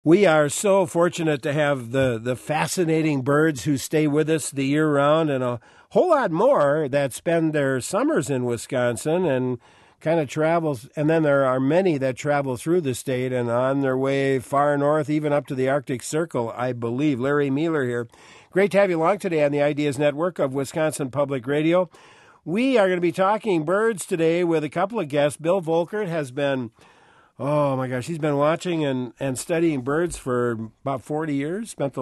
We are so fortunate to have the fascinating birds who stay with us the year round, and a whole lot more that spend their summers in Wisconsin and kind of travels. And then there are many that travel through the state and on their way far north, even up to the Arctic Circle, I believe. Larry Mueller here. Great to have you along today on the Ideas Network of Wisconsin Public Radio. We are going to be talking birds today with a couple of guests. Bill Volkert has been... Oh, my gosh, he's been watching and studying birds for about 40 years. Spent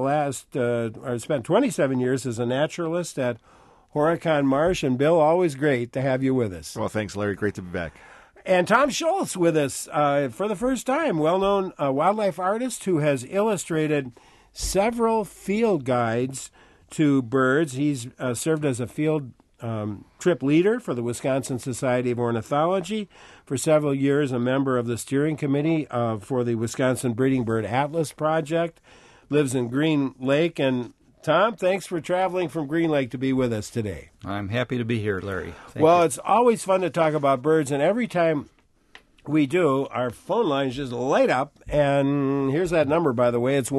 27 years as a naturalist at Horicon Marsh. And, Bill, always great to have you with us. Well, thanks, Larry. Great to be back. And Tom Schultz with us for the first time, well-known wildlife artist who has illustrated several field guides to birds. He's served as a field trip leader for the Wisconsin Society of Ornithology. For several years, a member of the steering committee for the Wisconsin Breeding Bird Atlas Project. Lives in Green Lake. And Tom, thanks for traveling from Green Lake to be with us today. I'm happy to be here, Larry. Thank you. It's always fun to talk about birds, and every time we do, our phone lines just light up. And here's that number, by the way. It's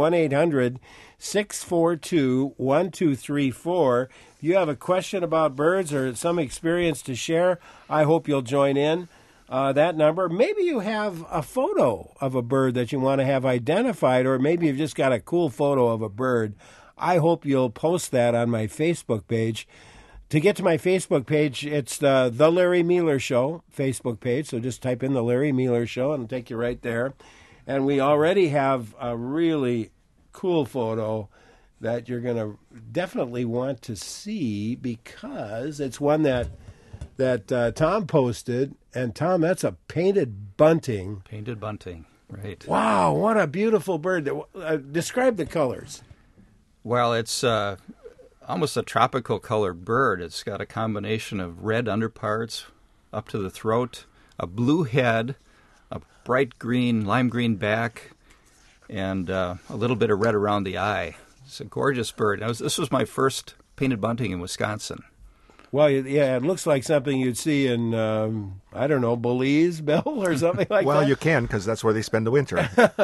1-800-642-1234. If you have a question about birds or some experience to share, I hope you'll join in. That number. Maybe you have a photo of a bird that you want to have identified, or maybe you've just got a cool photo of a bird. I hope you'll post that on my Facebook page. To get to my Facebook page, it's the Larry Mueller Show Facebook page. So just type in the Larry Mueller Show and it'll take you right there. And we already have a really cool photo that you're going to definitely want to see, because it's one that Tom posted. And, Tom, that's a painted bunting. Painted bunting, right. Wow, what a beautiful bird. Describe the colors. Well, it's almost a tropical colored bird. It's got a combination of red underparts up to the throat, a blue head, a bright green, lime green back, and a little bit of red around the eye. It's a gorgeous bird. This was my first painted bunting in Wisconsin. Well, yeah, it looks like something you'd see in, I don't know, Belize, Bill, or something like that. Well, you can, because that's where they spend the winter.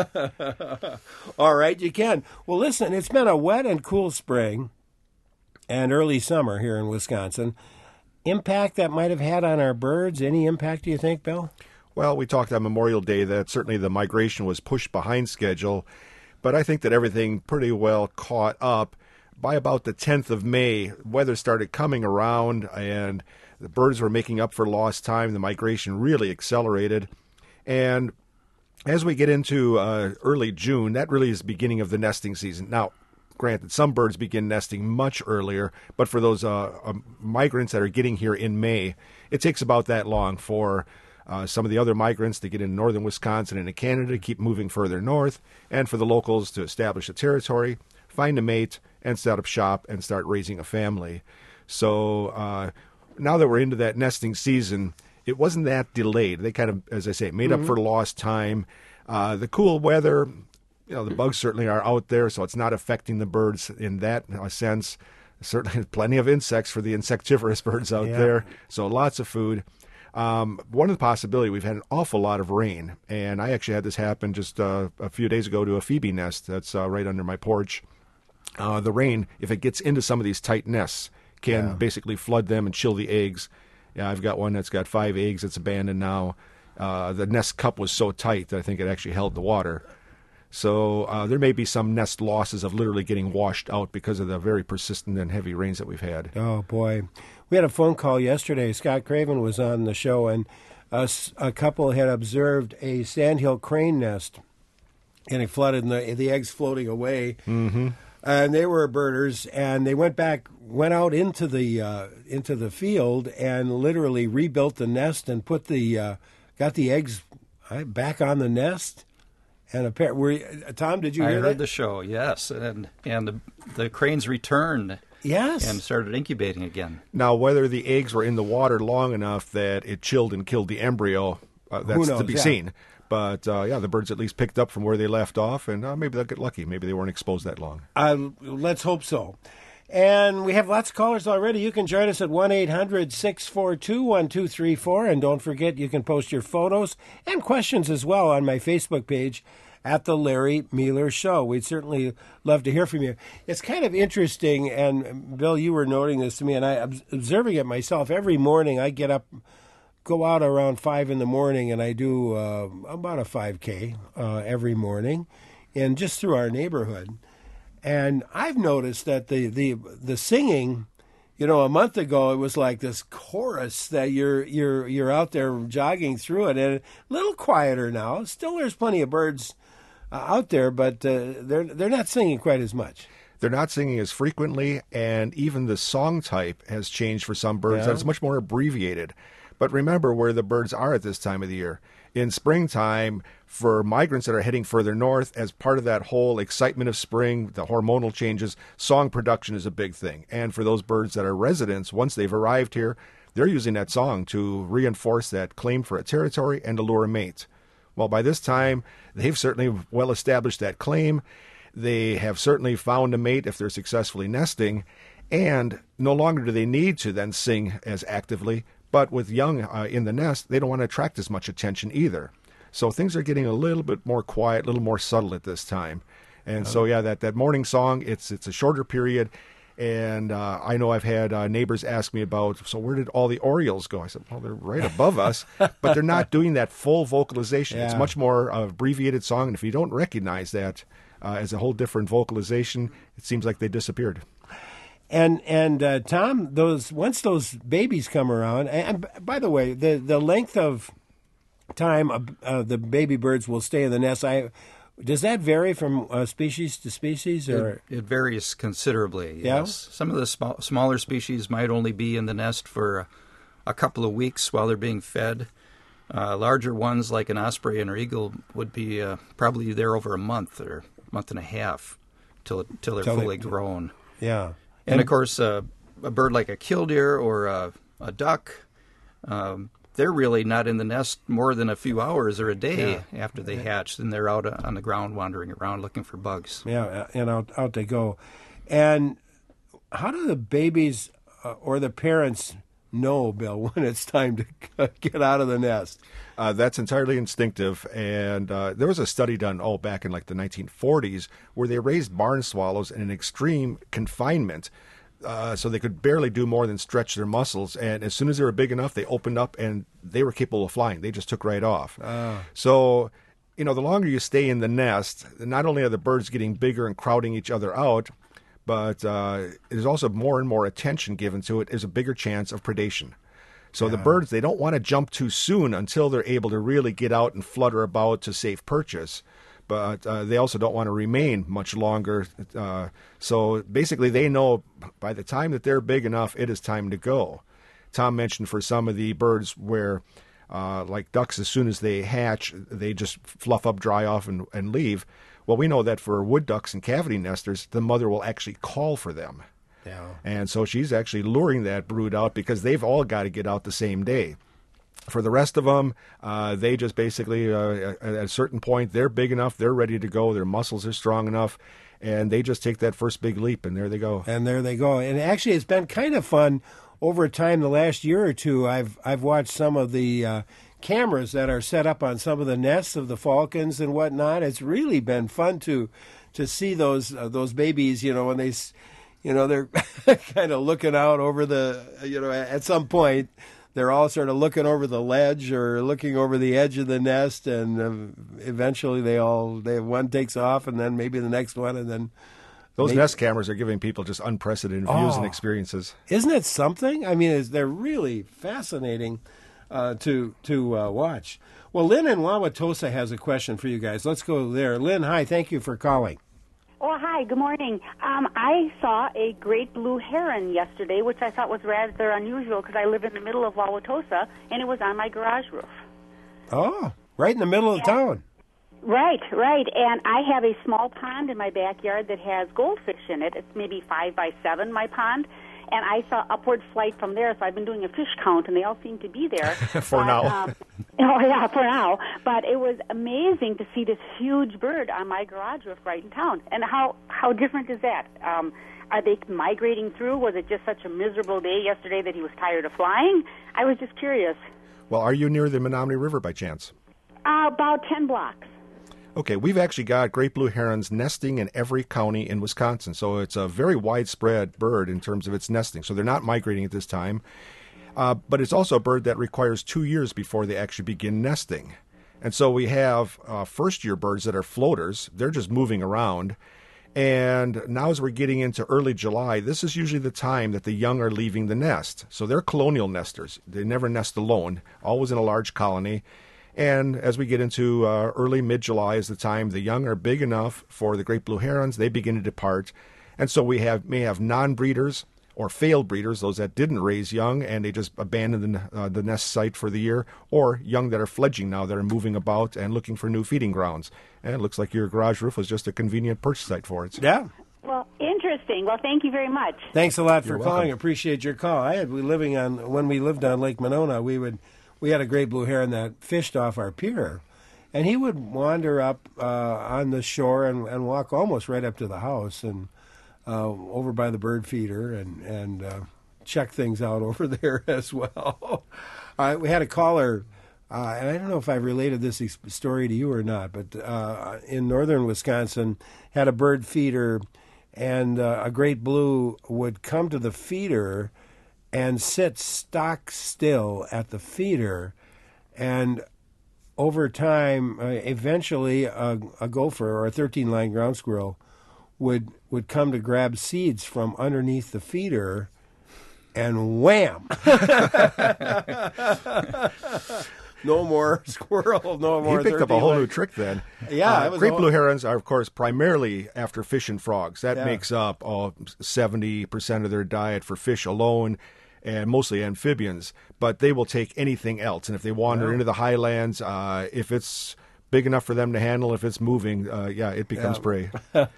All right, you can. Well, listen, it's been a wet and cool spring and early summer here in Wisconsin. Impact that might have had on our birds? Any impact, do you think, Bill? Well, we talked on Memorial Day that certainly the migration was pushed behind schedule, but I think that everything pretty well caught up. By about the 10th of May, weather started coming around, and the birds were making up for lost time. The migration really accelerated. And as we get into early June, that really is the beginning of the nesting season. Now, granted, some birds begin nesting much earlier, but for those migrants that are getting here in May, it takes about that long for some of the other migrants to get into northern Wisconsin and into Canada, to keep moving further north, and for the locals to establish a territory, find a mate, and set up shop and start raising a family. So now that we're into that nesting season, it wasn't that delayed. They kind of, as I say, made up for lost time. The cool weather, the bugs certainly are out there, so it's not affecting the birds in that sense. Certainly plenty of insects for the insectivorous birds out there, so lots of food. One of the possibilities, we've had an awful lot of rain, and I actually had this happen just a few days ago to a phoebe nest that's right under my porch. The rain, if it gets into some of these tight nests, can basically flood them and chill the eggs. Yeah, I've got one that's got 5 eggs. It's abandoned now. The nest cup was so tight that I think it actually held the water. So there may be some nest losses of literally getting washed out because of the very persistent and heavy rains that we've had. Oh, boy. We had a phone call yesterday. Scott Craven was on the show, and a couple had observed a sandhill crane nest, and it flooded, and the eggs floating away. Mm-hmm. And they were birders, and they went out into the field and literally rebuilt the nest and got the eggs back on the nest. And Tom, did you hear that? I heard the show, yes, and the cranes returned. Yes. And started incubating again. Now, whether the eggs were in the water long enough that it chilled and killed the embryo, that's to be seen. But, the birds at least picked up from where they left off, and maybe they'll get lucky. Maybe they weren't exposed that long. Let's hope so. And we have lots of callers already. You can join us at 1-800-642-1234. And don't forget, you can post your photos and questions as well on my Facebook page at the Larry Mueller Show. We'd certainly love to hear from you. It's kind of interesting, and Bill, you were noting this to me, and I'm observing it myself. Every morning I get up, go out around 5 in the morning, and I do about a 5K every morning, and just through our neighborhood. And I've noticed that the singing, a month ago it was like this chorus that you're out there jogging through it, and a little quieter now. Still, there's plenty of birds out there, but they're not singing quite as much. They're not singing as frequently, and even the song type has changed for some birds. Yeah. It's much more abbreviated. But remember where the birds are at this time of the year. In springtime, for migrants that are heading further north, as part of that whole excitement of spring, the hormonal changes, song production is a big thing. And for those birds that are residents, once they've arrived here, they're using that song to reinforce that claim for a territory and to lure a mate. Well, by this time, they've certainly well established that claim. They have certainly found a mate if they're successfully nesting, and no longer do they need to then sing as actively. But with young in the nest, they don't want to attract as much attention either. So things are getting a little bit more quiet, a little more subtle at this time. And so, yeah, that morning song, it's a shorter period. And I know I've had neighbors ask me about, so where did all the orioles go? I said, well, they're right above us, but they're not doing that full vocalization. Yeah. It's much more abbreviated song. And if you don't recognize that as a whole different vocalization, it seems like they disappeared. And Tom, once those babies come around, and by the way, the length of time the baby birds will stay in the nest, does that vary from species to species, or it varies considerably? Yeah? Yes, some of the smaller species might only be in the nest for a couple of weeks while they're being fed. Larger ones like an osprey and an eagle would be probably there over a month or month and a half till they're fully grown. Yeah. And of course, a bird like a killdeer or a duck, they're really not in the nest more than a few hours or a day after they hatch. Then they're out on the ground wandering around looking for bugs. Yeah, and out they go. And how do the babies or the parents know, Bill, when it's time to get out of the nest? That's entirely instinctive, and there was a study done back in like the 1940s where they raised barn swallows in an extreme confinement, so they could barely do more than stretch their muscles. And as soon as they were big enough, they opened up and they were capable of flying. They just took right off. So, the longer you stay in the nest, not only are the birds getting bigger and crowding each other out, but there's also more and more attention given to it. There's a bigger chance of predation. So the birds, they don't want to jump too soon until they're able to really get out and flutter about to safe purchase. But they also don't want to remain much longer. So basically they know by the time that they're big enough, it is time to go. Tom mentioned for some of the birds where, like ducks, as soon as they hatch, they just fluff up, dry off, and leave. Well, we know that for wood ducks and cavity nesters, the mother will actually call for them. Yeah. And so she's actually luring that brood out because they've all got to get out the same day. For the rest of them, they just basically, at a certain point, they're big enough, they're ready to go, their muscles are strong enough, and they just take that first big leap, and there they go. And there they go. And actually, it's been kind of fun over time. The last year or two, I've watched some of the cameras that are set up on some of the nests of the falcons and whatnot. It's really been fun to see those babies, when they, they're kind of looking out over at some point, they're all sort of looking over the ledge or looking over the edge of the nest, and eventually one takes off, and then maybe the next one, and then those nest cameras are giving people just unprecedented views and experiences. Isn't it something? I mean, they're really fascinating to watch. Well, Lynn in Wauwatosa has a question for you guys. Let's go there. Lynn, hi. Thank you for calling. Oh, hi. Good morning. I saw a great blue heron yesterday, which I thought was rather unusual because I live in the middle of Wauwatosa, and it was on my garage roof. Oh, right in the middle of town. Right. And I have a small pond in my backyard that has goldfish in it. It's maybe 5 by 7, my pond. And I saw upward flight from there, so I've been doing a fish count, and they all seem to be there. For now. For now. But it was amazing to see this huge bird on my garage roof right in town. And how different is that? Are they migrating through? Was it just such a miserable day yesterday that he was tired of flying? I was just curious. Well, are you near the Menominee River by chance? About 10 blocks. Okay, we've actually got great blue herons nesting in every county in Wisconsin, so it's a very widespread bird in terms of its nesting. So they're not migrating at this time, but it's also a bird that requires 2 years before they actually begin nesting. And so we have first-year birds that are floaters. They're just moving around. And now as we're getting into early July, this is usually the time that the young are leaving the nest. So they're colonial nesters. They never nest alone, always in a large colony. And as we get into early mid-July is the time the young are big enough for the great blue herons. They begin to depart. And so we may have non-breeders or failed breeders, those that didn't raise young and they just abandoned the nest site for the year, or young that are fledging now that are moving about and looking for new feeding grounds. And it looks like your garage roof was just a convenient perch site for it. Yeah. Well, interesting. Well, thank you very much. Thanks a lot for You're calling. welcome. Appreciate your call. When we lived on Lake Monona, we had a great blue heron that fished off our pier, and he would wander up on the shore and walk almost right up to the house and over by the bird feeder and check things out over there as well. We had a caller, and I don't know if I've related this story to you or not, but in northern Wisconsin, had a bird feeder, and a great blue would come to the feeder and sit stock still at the feeder, and over time, eventually a gopher or a 13-line ground squirrel would come to grab seeds from underneath the feeder, and wham! No more squirrel, no more. He picked up a whole new trick then. Yeah, great blue herons are, of course, primarily after fish and frogs. That makes up 70% of their diet for fish alone, and mostly amphibians. But they will take anything else, and if they wander into the highlands, if it's big enough for them to handle, if it's moving, it becomes prey.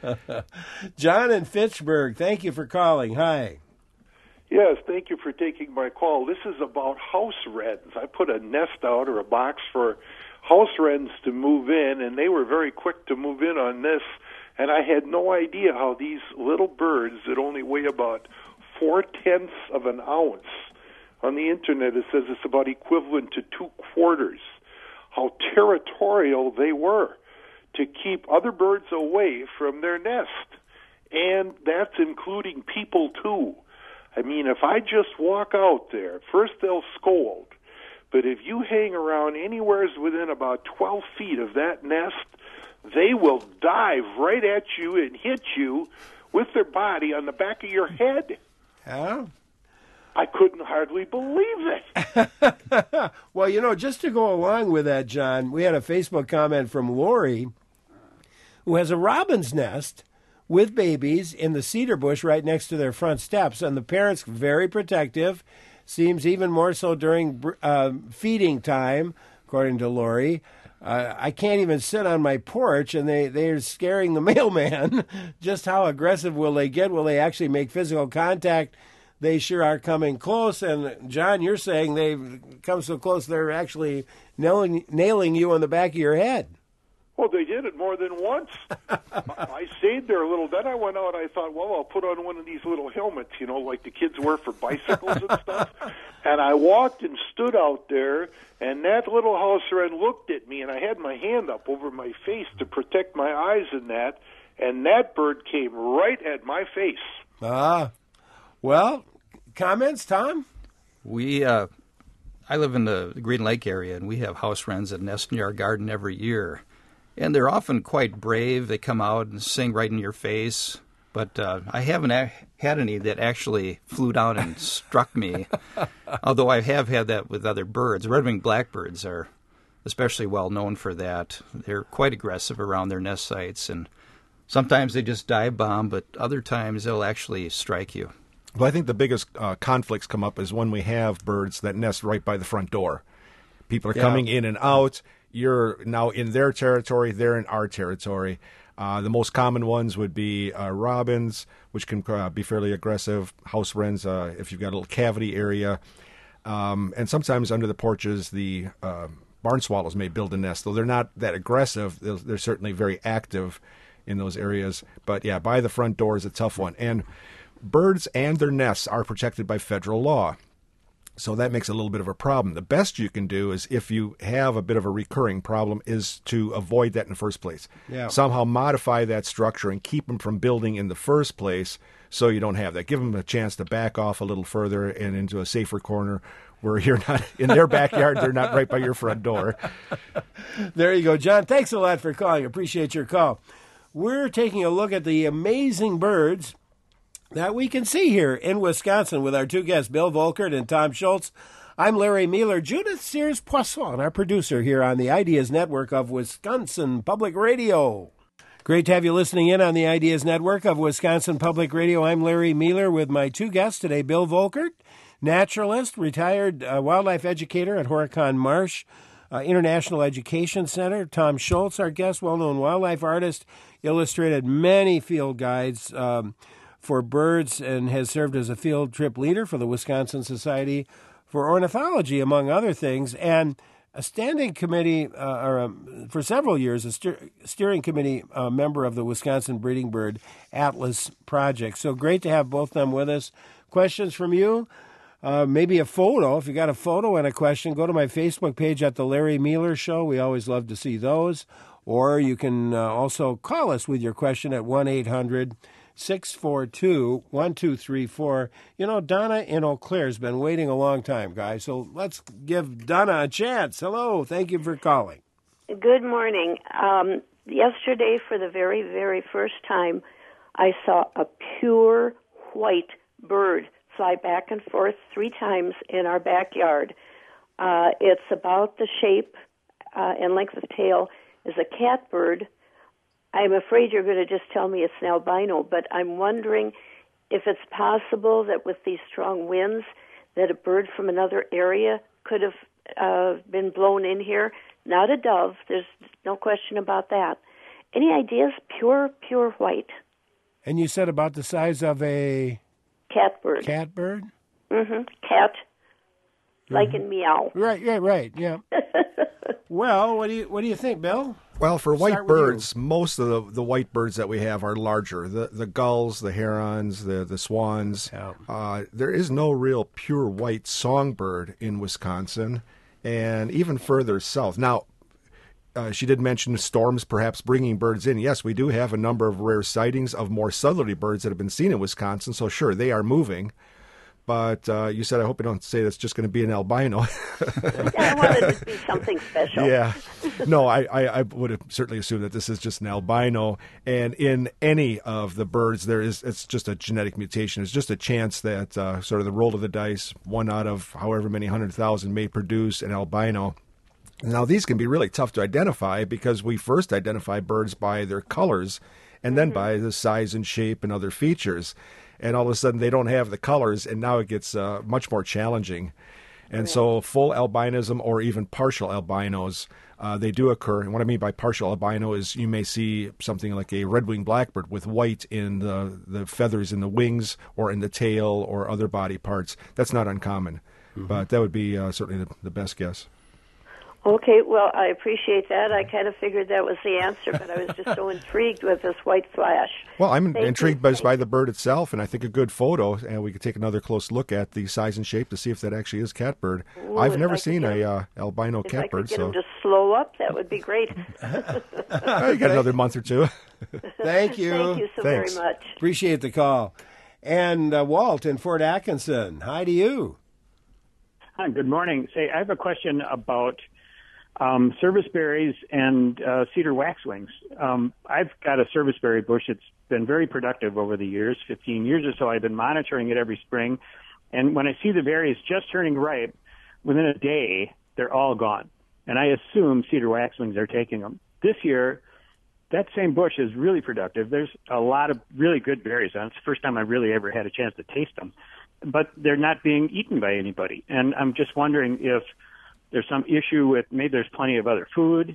John in Fitchburg, thank you for calling. Hi. Yes, thank you for taking my call. This is about house wrens. I put a nest out or a box for house wrens to move in, and they were very quick to move in on this, and I had no idea how these little birds that only weigh about 0.4 of an ounce, on the internet it says it's about equivalent to 2 quarters, how territorial they were to keep other birds away from their nest. And that's including people too. I mean, if I just walk out there, first they'll scold, but if you hang around anywhere within about 12 feet of that nest, they will dive right at you and hit you with their body on the back of your head. Yeah. I couldn't hardly believe it. Well, just to go along with that, John, we had a Facebook comment from Lori, who has a robin's nest with babies in the cedar bush right next to their front steps, and the parents very protective, seems even more so during feeding time, according to Lori. I can't even sit on my porch, and they're scaring the mailman. Just how aggressive will they get? Will they actually make physical contact? They sure are coming close. And, John, you're saying they've come so close they're actually nailing you on the back of your head. Well, they did it more than once. I stayed there a little. Then I went out. I thought, well, I'll put on one of these little helmets, like the kids wear for bicycles and stuff. And I walked and stood out there, and that little house wren looked at me, and I had my hand up over my face to protect my eyes and that bird came right at my face. Well, comments, Tom? I live in the Green Lake area, and we have house wrens that nest near our garden every year. And they're often quite brave. They come out and sing right in your face. But I haven't had any that actually flew down and struck me, although I have had that with other birds. Red-winged blackbirds are especially well known for that. They're quite aggressive around their nest sites, and sometimes they just dive bomb, but other times they'll actually strike you. Well, I think the biggest conflicts come up is when we have birds that nest right by the front door. People are coming in and out. You're now in their territory. They're in our territory. The most common ones would be robins, which can be fairly aggressive, house wrens if you've got a little cavity area. And sometimes under the porches, the barn swallows may build a nest. Though they're not that aggressive, they're certainly very active in those areas. But, by the front door is a tough one. And birds and their nests are protected by federal law. So that makes a little bit of a problem. The best you can do is, if you have a bit of a recurring problem, is to avoid that in the first place. Yeah. Somehow modify that structure and keep them from building in the first place so you don't have that. Give them a chance to back off a little further and into a safer corner where you're not in their backyard, they're not right by your front door. There you go, John. Thanks a lot for calling. Appreciate your call. We're taking a look at the amazing birds that we can see here in Wisconsin with our two guests, Bill Volkert and Tom Schultz. I'm Larry Mueller. Judith Sears-Poisson, our producer here on the Ideas Network of Wisconsin Public Radio. Great to have you listening in on the Ideas Network of Wisconsin Public Radio. I'm Larry Mueller with my two guests today, Bill Volkert, naturalist, retired wildlife educator at Horicon Marsh International Education Center. Tom Schultz, our guest, well-known wildlife artist, illustrated many field guides for birds and has served as a field trip leader for the Wisconsin Society for Ornithology, among other things, and a standing committee, for several years, a steering committee member of the Wisconsin Breeding Bird Atlas Project. So great to have both of them with us. Questions from you? Maybe a photo. If you got a photo and a question, go to my Facebook page at The Larry Mueller Show. We always love to see those. Or you can also call us with your question at 1-800-642-1234. You know, Donna in Eau Claire has been waiting a long time, guys. So let's give Donna a chance. Hello. Thank you for calling. Good morning. Yesterday, for the very, very first time, I saw a pure white bird fly back and forth 3 times in our backyard. It's about the shape and length of tail as a catbird. I'm afraid you're going to just tell me it's an albino, but I'm wondering if it's possible that with these strong winds that a bird from another area could have been blown in here. Not a dove. There's no question about that. Any ideas? Pure white. And you said about the size of a... Catbird. Catbird? Mm-hmm. Cat. Like in meow. Right, yeah. Well, what do you think, Bill? Well, for Start white with birds, most of the white birds that we have are larger. The gulls, the herons, the swans. Yeah. There is no real pure white songbird in Wisconsin, and even further south. Now, she did mention storms perhaps bringing birds in. Yes, we do have a number of rare sightings of more southerly birds that have been seen in Wisconsin, so sure, they are moving. But you said, I hope you don't say that's just going to be an albino. I wanted it to be something special. Yeah. No, I would have certainly assumed that this is just an albino. And in any of the birds, it's just a genetic mutation. It's just a chance that sort of the roll of the dice, 1 out of however many 100,000 may produce an albino. Now, these can be really tough to identify because we first identify birds by their colors and then by the size and shape and other features. And all of a sudden they don't have the colors, and now it gets much more challenging. And so full albinism or even partial albinos, they do occur. And what I mean by partial albino is you may see something like a red-winged blackbird with white in the feathers in the wings or in the tail or other body parts. That's not uncommon, but that would be certainly the best guess. Okay, well, I appreciate that. I kind of figured that was the answer, but I was just so intrigued with this white flash. Well, I'm intrigued by the bird itself, and I think a good photo, and we could take another close look at the size and shape to see if that actually is catbird. Ooh, I've never seen a albino catbird. If I could get him to slow up, that would be great. You got another month or two. Thank you. Thank you so Thanks. very much. Appreciate the call. And Walt in Fort Atkinson, hi to you. Hi, good morning. Say, I have a question about serviceberries and cedar waxwings. I've got a serviceberry bush that's been very productive over the years, 15 years or so. I've been monitoring it every spring. And when I see the berries just turning ripe, within a day, they're all gone. And I assume cedar waxwings are taking them. This year, that same bush is really productive. There's a lot of really good berries on it. It's the first time I really ever had a chance to taste them. But they're not being eaten by anybody. And I'm just wondering if there's some issue with maybe there's plenty of other food,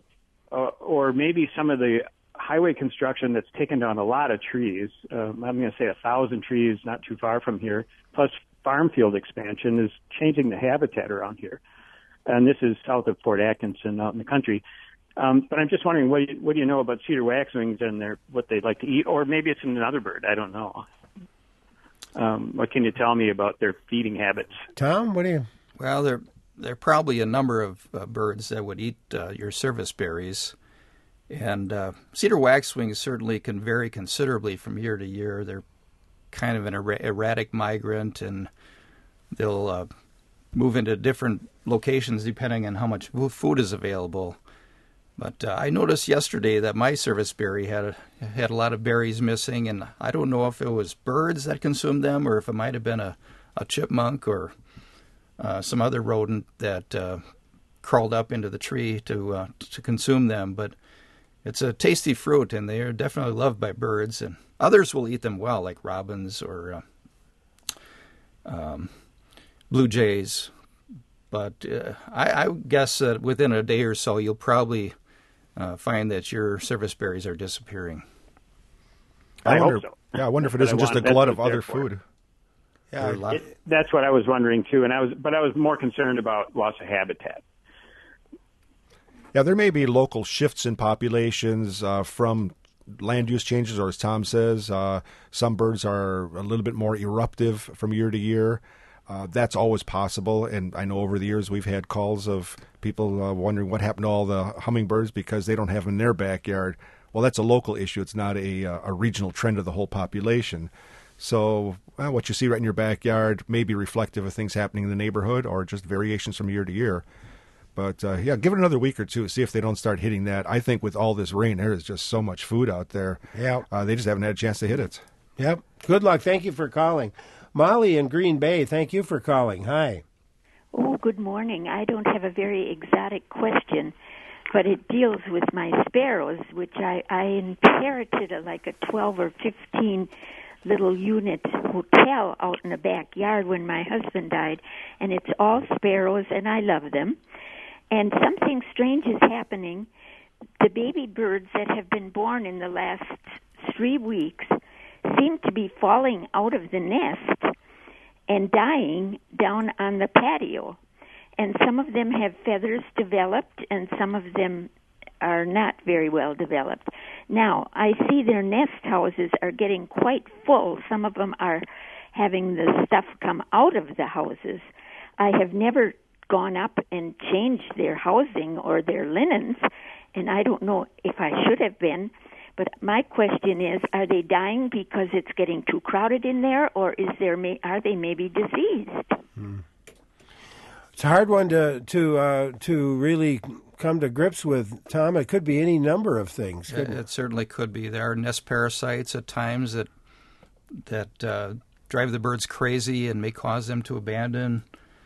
or maybe some of the highway construction that's taken down a lot of trees. I'm going to say 1,000 trees not too far from here, plus farm field expansion is changing the habitat around here. And this is south of Fort Atkinson out in the country. But I'm just wondering, what do you know about cedar waxwings and what they'd like to eat? Or maybe it's another bird. I don't know. What can you tell me about their feeding habits? Tom, what do you... Well, there are probably a number of birds that would eat your service berries. And cedar waxwings certainly can vary considerably from year to year. They're kind of an erratic migrant, and they'll move into different locations depending on how much food is available. But I noticed yesterday that my serviceberry had a lot of berries missing, and I don't know if it was birds that consumed them or if it might have been a chipmunk or some other rodent that crawled up into the tree to consume them. But it's a tasty fruit, and they are definitely loved by birds, and others will eat them well, like robins or blue jays. But I guess that within a day or so, you'll probably find that your service berries are disappearing. I hope so. Yeah, I wonder if it isn't just a glut of other food. Yeah, that's what I was wondering too, and I was more concerned about loss of habitat. Yeah, there may be local shifts in populations from land use changes, or as Tom says, some birds are a little bit more eruptive from year to year. That's always possible, and I know over the years we've had calls of people wondering what happened to all the hummingbirds because they don't have them in their backyard. Well, that's a local issue. It's not a regional trend of the whole population. So what you see right in your backyard may be reflective of things happening in the neighborhood or just variations from year to year. But, give it another week or two, see if they don't start hitting that. I think with all this rain, there is just so much food out there. Yeah. They just haven't had a chance to hit it. Yep. Good luck. Thank you for calling. Molly in Green Bay, thank you for calling. Hi. Oh, good morning. I don't have a very exotic question, but it deals with my sparrows, which I inherited like a 12 or 15 little unit hotel out in the backyard when my husband died, and it's all sparrows, and I love them. And something strange is happening. The baby birds that have been born in the last 3 weeks seem to be falling out of the nest and dying down on the patio. And some of them have feathers developed, and some of them are not very well developed. Now, I see their nest houses are getting quite full. Some of them are having the stuff come out of the houses. I have never gone up and changed their housing or their linens, and I don't know if I should have been. But my question is, are they dying because it's getting too crowded in there, or are they maybe diseased? It's a hard one to really come to grips with, Tom. It could be any number of things. It certainly could be. There are nest parasites at times that drive the birds crazy and may cause them to abandon.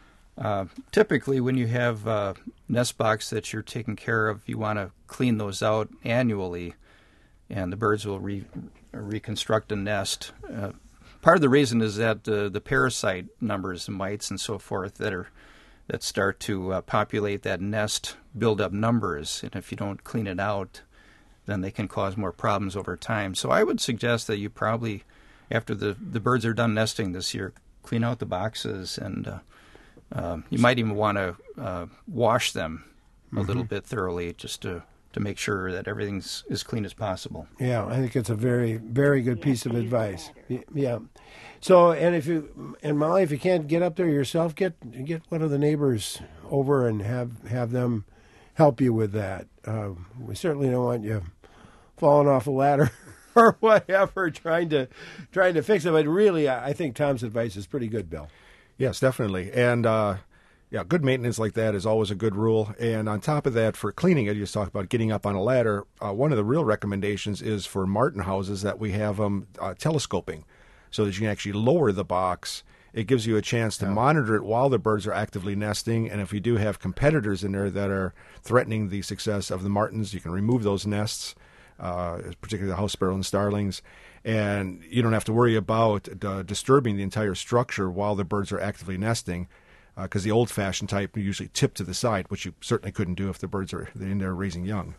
Typically, when you have nest box that you're taking care of, you want to clean those out annually, and the birds will reconstruct a nest. Part of the reason is that the parasite numbers, mites and so forth, that start to populate that nest build up numbers, and if you don't clean it out, then they can cause more problems over time. So I would suggest that you probably, after the birds are done nesting this year, clean out the boxes, and you might even want to wash them a little bit thoroughly just to make sure that everything's as clean as possible. Yeah, I think it's a very, very good piece of advice. Yeah. So, and Molly, if you can't get up there yourself, get one of the neighbors over and have them help you with that. We certainly don't want you falling off a ladder or whatever, trying to fix it. But really, I think Tom's advice is pretty good, Bill. Yes, definitely. And good maintenance like that is always a good rule. And on top of that, for cleaning it, you just talked about getting up on a ladder. One of the real recommendations is for martin houses that we have them telescoping, so that you can actually lower the box. It gives you a chance to monitor it while the birds are actively nesting. And if you do have competitors in there that are threatening the success of the martins, you can remove those nests, particularly the house sparrow and starlings. And you don't have to worry about disturbing the entire structure while the birds are actively nesting, because the old-fashioned type usually tip to the side, which you certainly couldn't do if the birds are in there raising young.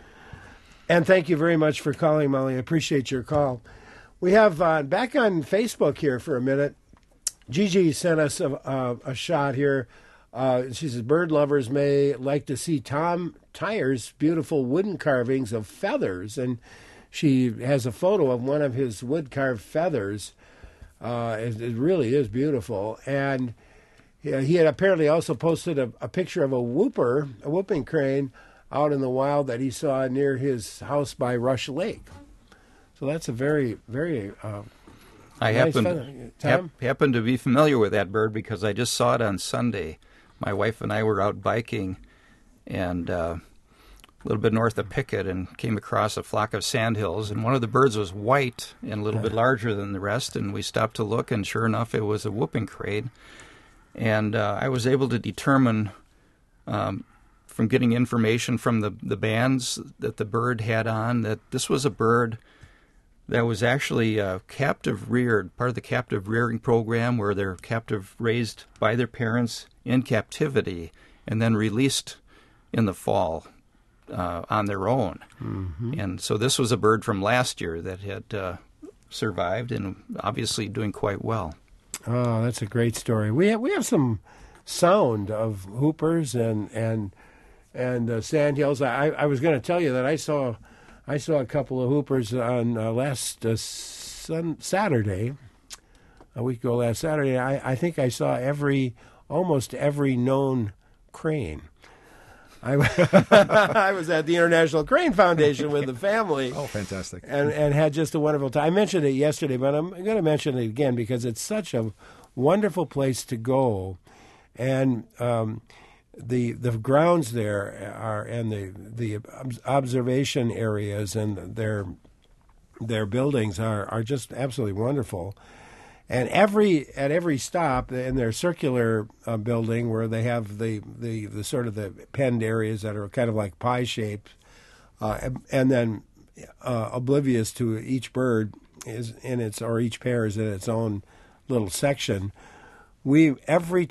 And thank you very much for calling, Molly. I appreciate your call. We have, back on Facebook here for a minute, Gigi sent us a shot here. She says, bird lovers may like to see Tom Tyer's beautiful wooden carvings of feathers. And she has a photo of one of his wood-carved feathers. It really is beautiful. And he had apparently also posted a picture of a whooping crane, out in the wild that he saw near his house by Rush Lake. So that's a very, very I nice happen to be familiar with that bird because I just saw it on Sunday. My wife and I were out biking and a little bit north of Pickett and came across a flock of sandhills, and one of the birds was white and a little bit larger than the rest, and we stopped to look, and sure enough, it was a whooping crane. And I was able to determine from getting information from the bands that the bird had on that this was a bird that was actually captive reared, part of the captive rearing program where they're captive raised by their parents in captivity and then released in the fall on their own. Mm-hmm. And so this was a bird from last year that had survived and obviously doing quite well. Oh, that's a great story. We have some sound of hoopers and sandhills. I was going to tell you that I saw a couple of hoopers on last Saturday, a week ago last Saturday. I think I saw almost every known crane. I was at the International Crane Foundation with the family. Oh, fantastic. And had just a wonderful time. I mentioned it yesterday, but I'm going to mention it again because it's such a wonderful place to go. And the grounds there are, and the observation areas and their buildings are just absolutely wonderful. And at every stop in their circular building, where they have the sort of the penned areas that are kind of like pie shaped, and then oblivious to each bird each pair is in its own little section. Every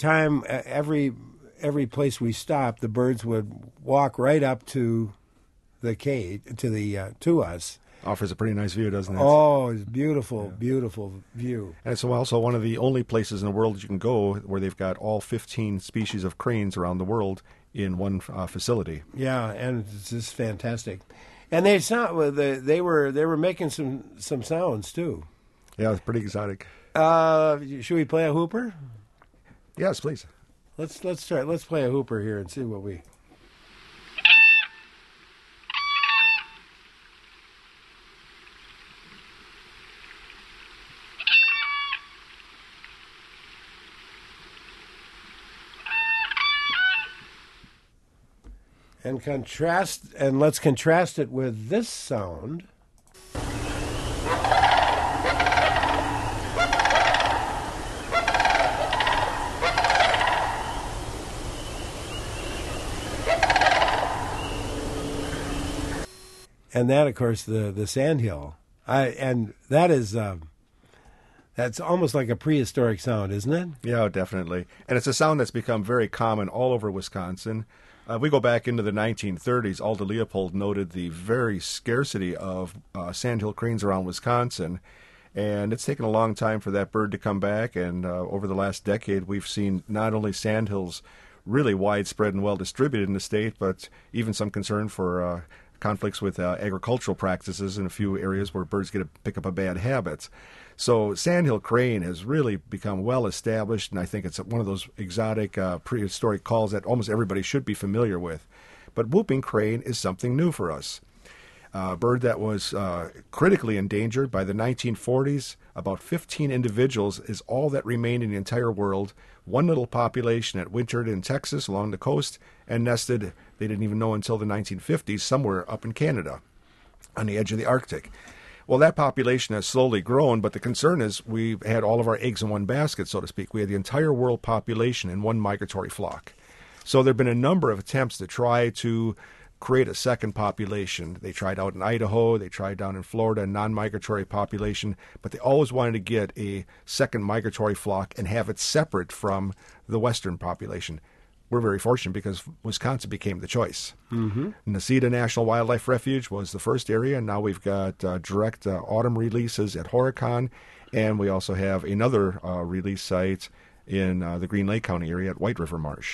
place we stopped, the birds would walk right up to the cage to us. Offers a pretty nice view, doesn't it? Oh, it's beautiful, beautiful view. And it's also one of the only places in the world you can go where they've got all 15 species of cranes around the world in one facility. Yeah, and it's just fantastic. And they were making some sounds too. Yeah, it's pretty exotic. Should we play a hooper? Yes, please. Let's try. Let's play a hooper here and see what we. And let's contrast it with this sound. And that, of course, the sandhill. And that is that's almost like a prehistoric sound, isn't it? Yeah, definitely. And it's a sound that's become very common all over Wisconsin. We go back into the 1930s. Alda Leopold noted the very scarcity of sandhill cranes around Wisconsin, and it's taken a long time for that bird to come back. And over the last decade, we've seen not only sandhills really widespread and well distributed in the state, but even some concern for conflicts with agricultural practices in a few areas where birds get to pick up a bad habit. So sandhill crane has really become well established, and I think it's one of those exotic prehistoric calls that almost everybody should be familiar with. But whooping crane is something new for us. A bird that was critically endangered by the 1940s. About 15 individuals is all that remained in the entire world. One little population that wintered in Texas along the coast and nested, they didn't even know until the 1950s, somewhere up in Canada on the edge of the Arctic. Well, that population has slowly grown, but the concern is we've had all of our eggs in one basket, so to speak. We had the entire world population in one migratory flock. So there have been a number of attempts to try to create a second population. They tried out in Idaho, they tried down in Florida, a non-migratory population, but they always wanted to get a second migratory flock and have it separate from the western population. We're very fortunate because Wisconsin became the choice. Mm-hmm. Necedah National Wildlife Refuge was the first area, and now we've got direct autumn releases at Horicon, and we also have another release site in the Green Lake County area at White River Marsh.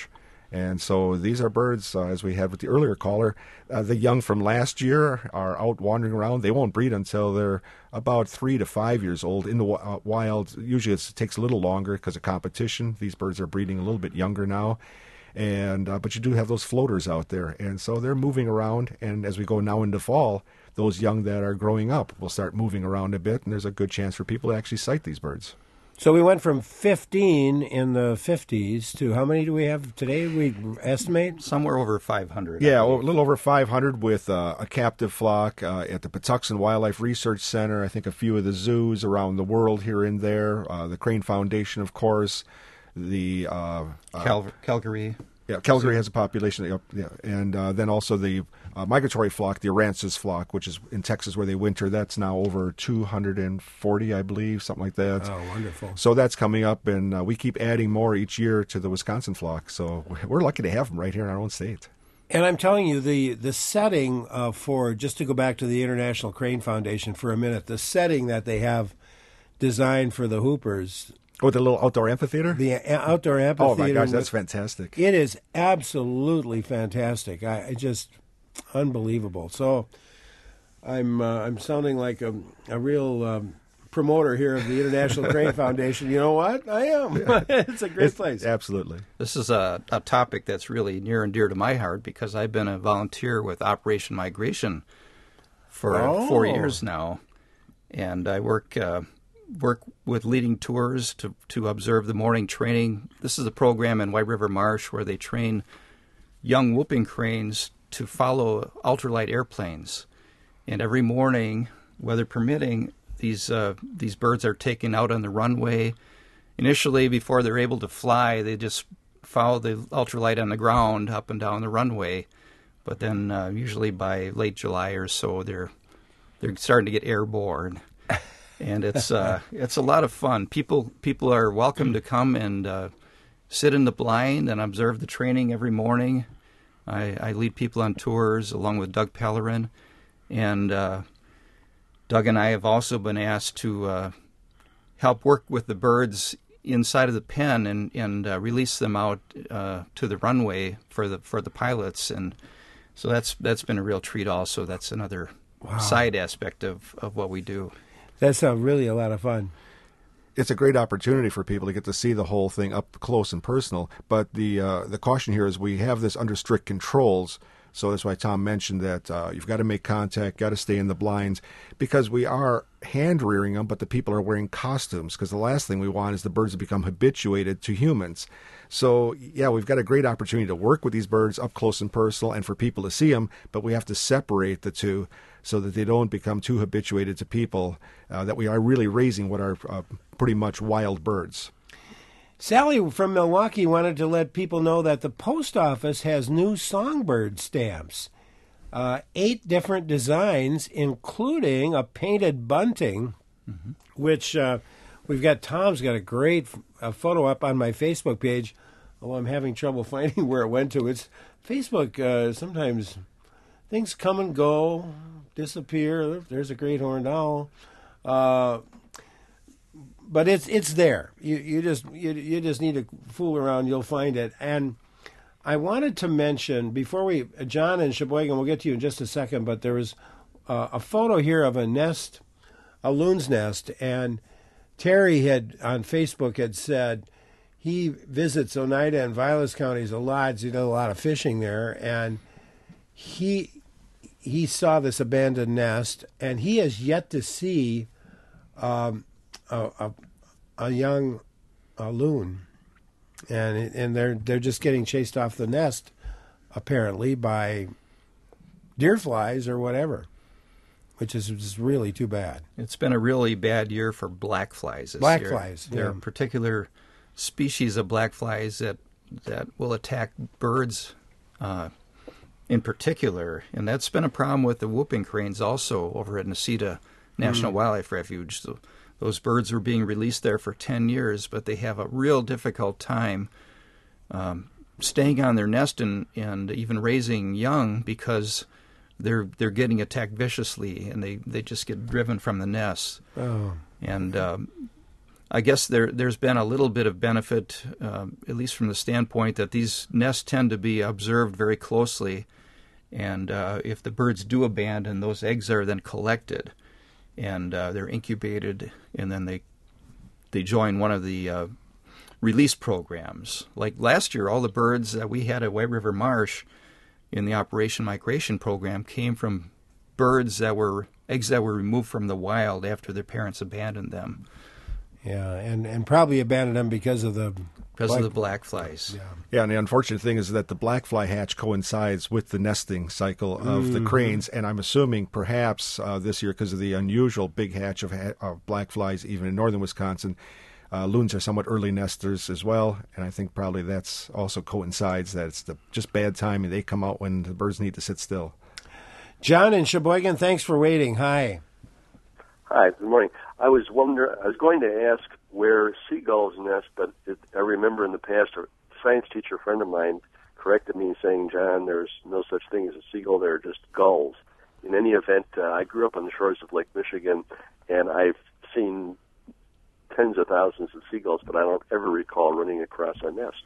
And so these are birds, as we had with the earlier caller, the young from last year are out wandering around. They won't breed until they're about 3 to 5 years old. In the wild, usually it takes a little longer because of competition. These birds are breeding a little bit younger now. And but you do have those floaters out there. And so they're moving around. And as we go now into fall, those young that are growing up will start moving around a bit. And there's a good chance for people to actually sight these birds. So we went from 15 in the 50s to how many do we have today? We estimate Somewhere over 500. Yeah, a little over 500 with a captive flock at the Patuxent Wildlife Research Center. I think a few of the zoos around the world here and there. The Crane Foundation, of course. The Calgary. Yeah, Calgary has a population, and then also the migratory flock, the Aransas flock, which is in Texas where they winter. That's now over 240, I believe, something like that. Oh, wonderful. So that's coming up, and we keep adding more each year to the Wisconsin flock. So we're lucky to have them right here in our own state. And I'm telling you, the setting for, just to go back to the International Crane Foundation for a minute, the setting that they have designed for the Hoopers. Oh, the little outdoor amphitheater? The outdoor amphitheater. Oh, my gosh, that's fantastic. It is absolutely fantastic. I just unbelievable. So I'm sounding like a real promoter here of the International Crane Foundation. You know what? I am. It's a great place. Absolutely. This is a topic that's really near and dear to my heart because I've been a volunteer with Operation Migration for 4 years now. And I work with leading tours to observe the morning training. This is a program in White River Marsh where they train young whooping cranes to follow ultralight airplanes. And every morning, weather permitting, these birds are taken out on the runway. Initially, before they're able to fly, they just follow the ultralight on the ground up and down the runway. But then usually by late July or so, they're starting to get airborne. And it's a lot of fun. People are welcome to come and sit in the blind and observe the training every morning. I lead people on tours along with Doug Pellerin, and Doug and I have also been asked to help work with the birds inside of the pen and release them out to the runway for the pilots, and so that's been a real treat. Also, that's another side aspect of what we do. That's really a lot of fun. It's a great opportunity for people to get to see the whole thing up close and personal. But the caution here is we have this under strict controls. So that's why Tom mentioned that you've got to make contact, got to stay in the blinds, because we are hand rearing them, but the people are wearing costumes, because the last thing we want is the birds to become habituated to humans. So, yeah, we've got a great opportunity to work with these birds up close and personal and for people to see them, but we have to separate the two so that they don't become too habituated to people, that we are really raising what are pretty much wild birds. Sally from Milwaukee wanted to let people know that the post office has new songbird stamps. 8 different designs, including a painted bunting, which we've got. Tom's got a great photo up on my Facebook page, although I'm having trouble finding where it went to. It's Facebook. Sometimes things come and go, disappear. There's a great horned owl. But it's there. You just need to fool around. You'll find it. And I wanted to mention before John and Sheboygan, we'll get to you in just a second. But there was a photo here of a nest, a loon's nest, and Terry had on Facebook had said he visits Oneida and Vilas counties a lot. He does a lot of fishing there, and he saw this abandoned nest, and he has yet to see a young loon, and they're just getting chased off the nest, apparently by deer flies or whatever, which is just really too bad. It's been a really bad year for black flies this year. Flies, There are particular species of black flies that will attack birds in particular, and that's been a problem with the whooping cranes also over at Necedah National Wildlife Refuge. So those birds were being released there for 10 years, but they have a real difficult time staying on their nest and even raising young because they're getting attacked viciously, and they just get driven from the nest. Oh. And I guess there's been a little bit of benefit, at least from the standpoint that these nests tend to be observed very closely, and if the birds do abandon, those eggs are then collected, and they're incubated, and then they join one of the release programs. Like last year, all the birds that we had at White River Marsh in the Operation Migration program came from birds that were eggs that were removed from the wild after their parents abandoned them. Yeah, and probably abandoned them because of the black flies. Yeah, and the unfortunate thing is that the black fly hatch coincides with the nesting cycle of the cranes, and I'm assuming perhaps this year, because of the unusual big hatch of black flies, even in northern Wisconsin, loons are somewhat early nesters as well, and I think probably that's also coincides that it's just bad timing. They come out when the birds need to sit still. John in Sheboygan, thanks for waiting. Hi. Hi, good morning. I was going to ask where seagulls nest, but I remember in the past a science teacher friend of mine corrected me saying, John, there's no such thing as a seagull, they're just gulls. In any event, I grew up on the shores of Lake Michigan, and I've seen tens of thousands of seagulls, but I don't ever recall running across a nest.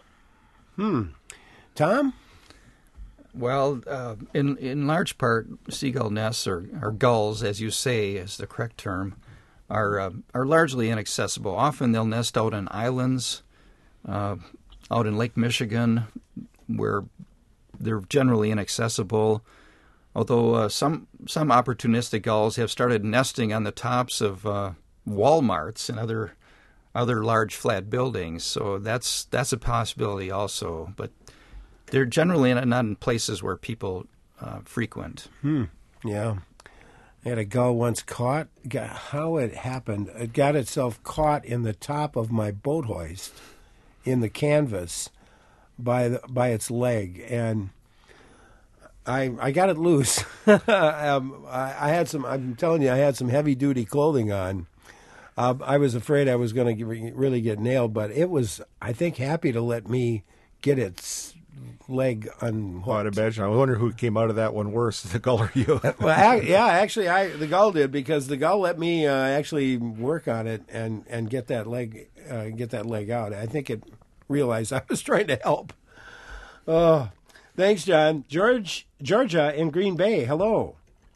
Tom? Well, in large part, seagull nests, or gulls, as you say, is the correct term, are largely inaccessible. Often they'll nest out on islands, out in Lake Michigan, where they're generally inaccessible. Although some opportunistic gulls have started nesting on the tops of Walmarts and other large flat buildings, so that's a possibility also. But they're generally not in places where people frequent. Yeah. I had a gull once caught. How it happened, it got itself caught in the top of my boat hoist in the canvas by its leg, and I got it loose. I had some. I'm telling you, I had some heavy duty clothing on. I was afraid I was going to really get nailed, but it was, I think, happy to let me get its leg unhooked. Well, I'd imagine. I wonder who came out of that one worse, the gull or you. Well, actually, the gull did, because the gull let me actually work on it and get that leg out. I think it realized I was trying to help. Oh, thanks, John. Georgia in Green Bay. Hello,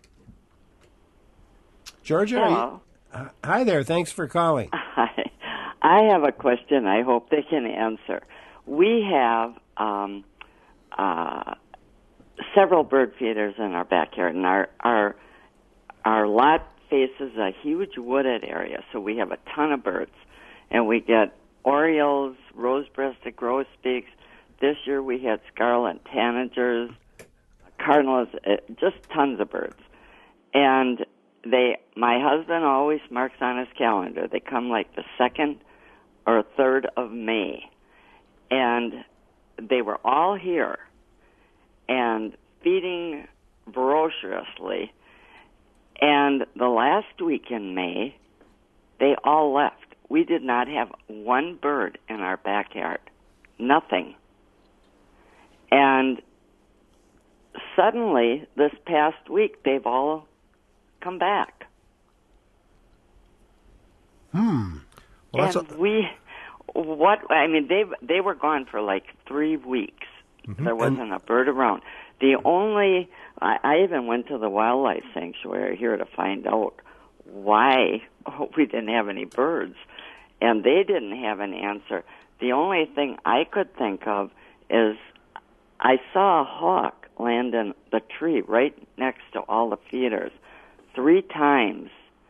Georgia. Hello. Hi there. Thanks for calling. Hi. I have a question. I hope they can answer. We have several bird feeders in our backyard, and our lot faces a huge wooded area, so we have a ton of birds. And we get orioles, rose-breasted grosbeaks. This year we had scarlet tanagers, cardinals, just tons of birds. And my husband always marks on his calendar. They come like the 2nd or 3rd of May. And they were all here and feeding voraciously. And the last week in May, they all left. We did not have one bird in our backyard. Nothing. And suddenly, this past week, they've all come back. Well, and they were gone for like 3 weeks. Mm-hmm. There wasn't a bird around. I even went to the wildlife sanctuary here to find out why we didn't have any birds, and they didn't have an answer. The only thing I could think of is I saw a hawk land in the tree right next to all the feeders 3 times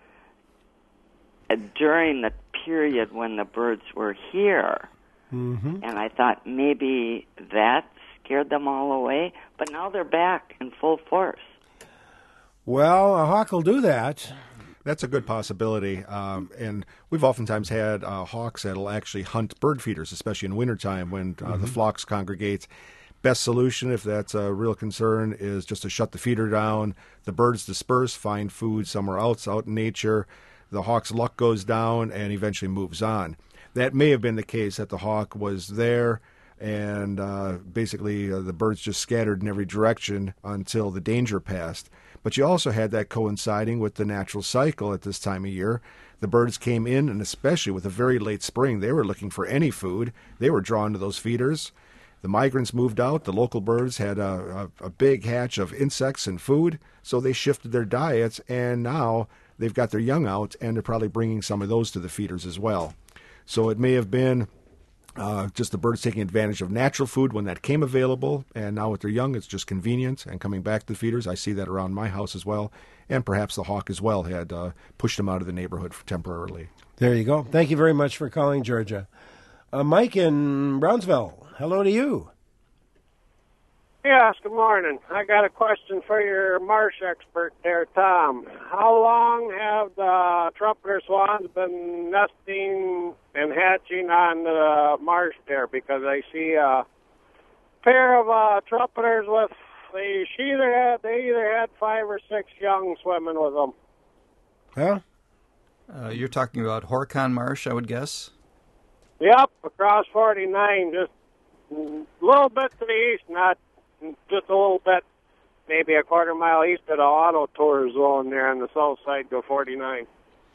during the period when the birds were here. Mm-hmm. And I thought maybe that scared them all away, but now they're back in full force. Well, a hawk will do that. That's a good possibility. And we've oftentimes had hawks that'll actually hunt bird feeders, especially in wintertime when the flocks congregate. Best solution, if that's a real concern, is just to shut the feeder down. The birds disperse, find food somewhere else out in nature. The hawk's luck goes down and eventually moves on. That may have been the case, that the hawk was there and basically the birds just scattered in every direction until the danger passed. But you also had that coinciding with the natural cycle at this time of year. The birds came in, and especially with a very late spring, they were looking for any food. They were drawn to those feeders. The migrants moved out. The local birds had a big hatch of insects and food, so they shifted their diets, and now they've got their young out, and they're probably bringing some of those to the feeders as well. So it may have been just the birds taking advantage of natural food when that came available, and now with their young, it's just convenient and coming back to the feeders. I see that around my house as well, and perhaps the hawk as well had pushed them out of the neighborhood temporarily. There you go. Thank you very much for calling, Georgia. Mike in Brownsville, hello to you. Yes, good morning. I got a question for your marsh expert there, Tom. How long have the trumpeter swans been nesting and hatching on the marsh there? Because I see a pair of trumpeters with, they either had 5 or 6 young swimming with them. Huh? You're talking about Horicon Marsh, I would guess? Yep, across 49, just a little bit to the east, not just a little bit, maybe a quarter mile east of the auto tour zone there on the south side of 49.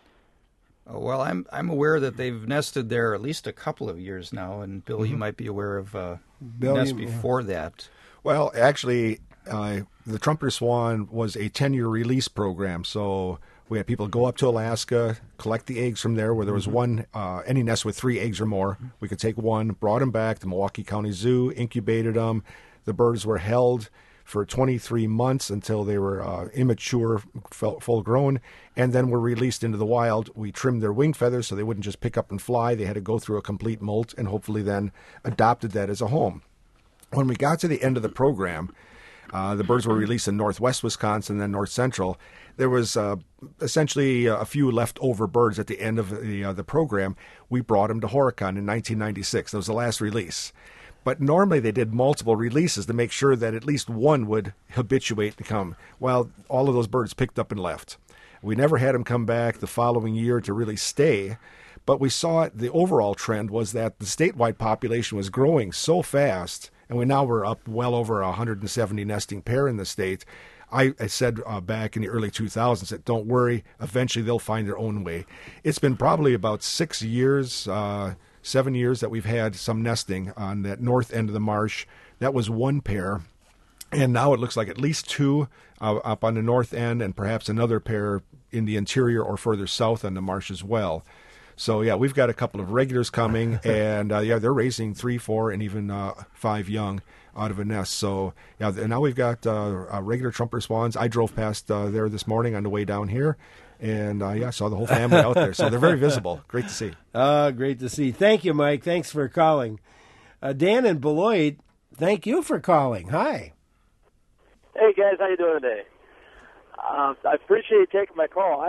Well, I'm aware that they've nested there at least a couple of years now, and Bill, you might be aware of nests before that. Well, actually, the trumpeter swan was a 10-year release program, so we had people go up to Alaska, collect the eggs from there, where there was one, any nest with 3 eggs or more. We could take one, brought them back to Milwaukee County Zoo, incubated them. The birds were held for 23 months until they were immature, full grown, and then were released into the wild. We trimmed their wing feathers so they wouldn't just pick up and fly. They had to go through a complete molt and hopefully then adopted that as a home. When we got to the end of the program, the birds were released in northwest Wisconsin, then north central. There was essentially a few leftover birds at the end of the program. We brought them to Horicon in 1996. That was the last release. But normally they did multiple releases to make sure that at least one would habituate to come. Well, all of those birds picked up and left. We never had them come back the following year to really stay. But we saw the overall trend was that the statewide population was growing so fast, and now we're up well over 170 nesting pair in the state. I said back in the early 2000s that don't worry, eventually they'll find their own way. It's been probably about 6 years, 7 years that we've had some nesting on that north end of the marsh. That was one pair, and now it looks like at least 2 up on the north end, and perhaps another pair in the interior or further south on the marsh as well. So, yeah, we've got a couple of regulars coming, and, they're raising 3, 4, and even 5 young out of a nest. So, yeah, and now we've got regular trumpeter swans. I drove past there this morning on the way down here, and, I saw the whole family out there. So they're very visible. Great to see. Great to see. Thank you, Mike. Thanks for calling. Dan in Beloit, thank you for calling. Hi. Hey, guys. How you doing today? I appreciate you taking my call.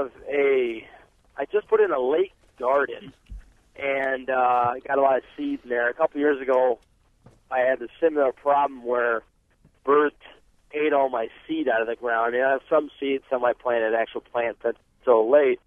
I just put in a lake garden, and I got a lot of seeds in there. A couple years ago, I had a similar problem where birds ate all my seed out of the ground. And I have some seeds, some I planted actual plants that's so late.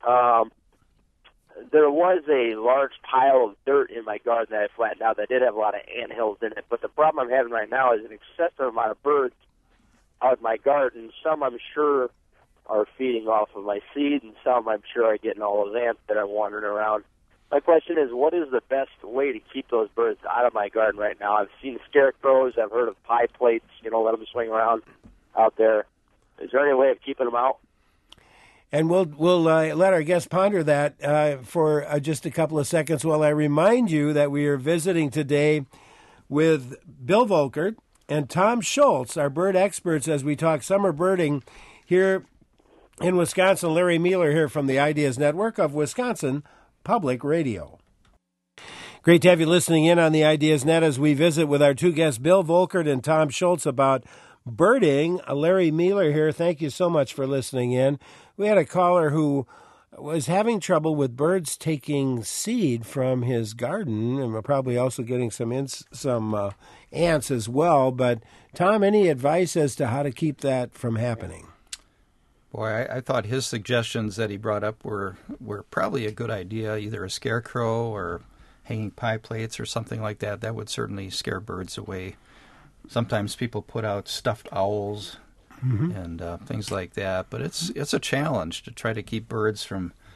There was a large pile of dirt in my garden that I flattened out that did have a lot of anthills in it. But the problem I'm having right now is an excessive amount of birds out of my garden. Some I'm sure are feeding off of my seed, and some I'm sure are getting all those ants that are wandering around. My question is, what is the best way to keep those birds out of my garden right now? I've seen scarecrows. I've heard of pie plates, let them swing around out there. Is there any way of keeping them out? And we'll let our guest ponder that for just a couple of seconds while I remind you that we are visiting today with Bill Volkert and Tom Schultz, our bird experts, as we talk summer birding here in Wisconsin. Larry Mueller here from the Ideas Network of Wisconsin Public Radio. Great to have you listening in on the Ideas Net as we visit with our 2 guests, Bill Volkert and Tom Schultz, about birding. Larry Mueller here. Thank you so much for listening in. We had a caller who was having trouble with birds taking seed from his garden, and we're probably also getting some ants as well. But, Tom, any advice as to how to keep that from happening? Boy, I thought his suggestions that he brought up were probably a good idea, either a scarecrow or hanging pie plates or something like that. That would certainly scare birds away. Sometimes people put out stuffed owls and things like that, but it's a challenge to try to keep birds from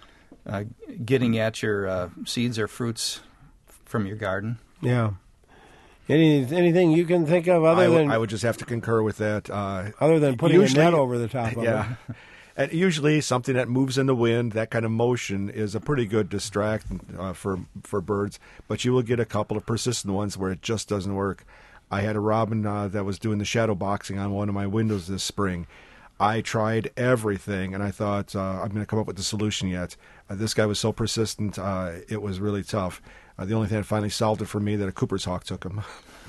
getting at your seeds or fruits from your garden. Yeah. Anything you can think of other than... I would just have to concur with that. Other than putting a net over the top of it. And usually something that moves in the wind, that kind of motion, is a pretty good distract for birds. But you will get a couple of persistent ones where it just doesn't work. I had a robin that was doing the shadow boxing on one of my windows this spring. I tried everything, and I thought, I'm going to come up with the solution yet. This guy was so persistent, it was really tough. The only thing that finally solved it for me, that a Cooper's hawk took him.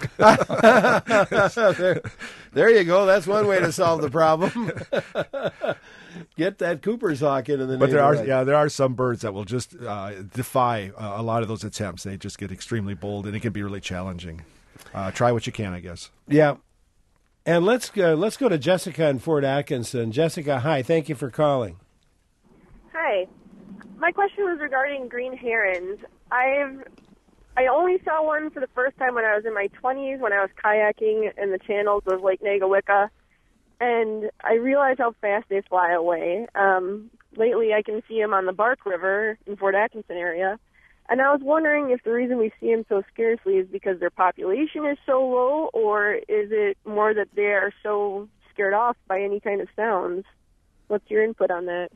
There you go. That's one way to solve the problem. Get that Cooper's hawk into the neighborhood. But there are some birds that will just defy a lot of those attempts. They just get extremely bold, and it can be really challenging. Try what you can, I guess. Yeah. And let's go to Jessica in Fort Atkinson. Jessica, hi. Thank you for calling. Hi. My question was regarding green herons. I only saw one for the first time when I was in my 20s, when I was kayaking in the channels of Lake Nagawicca, and I realized how fast they fly away. Lately, I can see them on the Bark River in Fort Atkinson area, and I was wondering if the reason we see them so scarcely is because their population is so low, or is it more that they are so scared off by any kind of sounds? What's your input on that?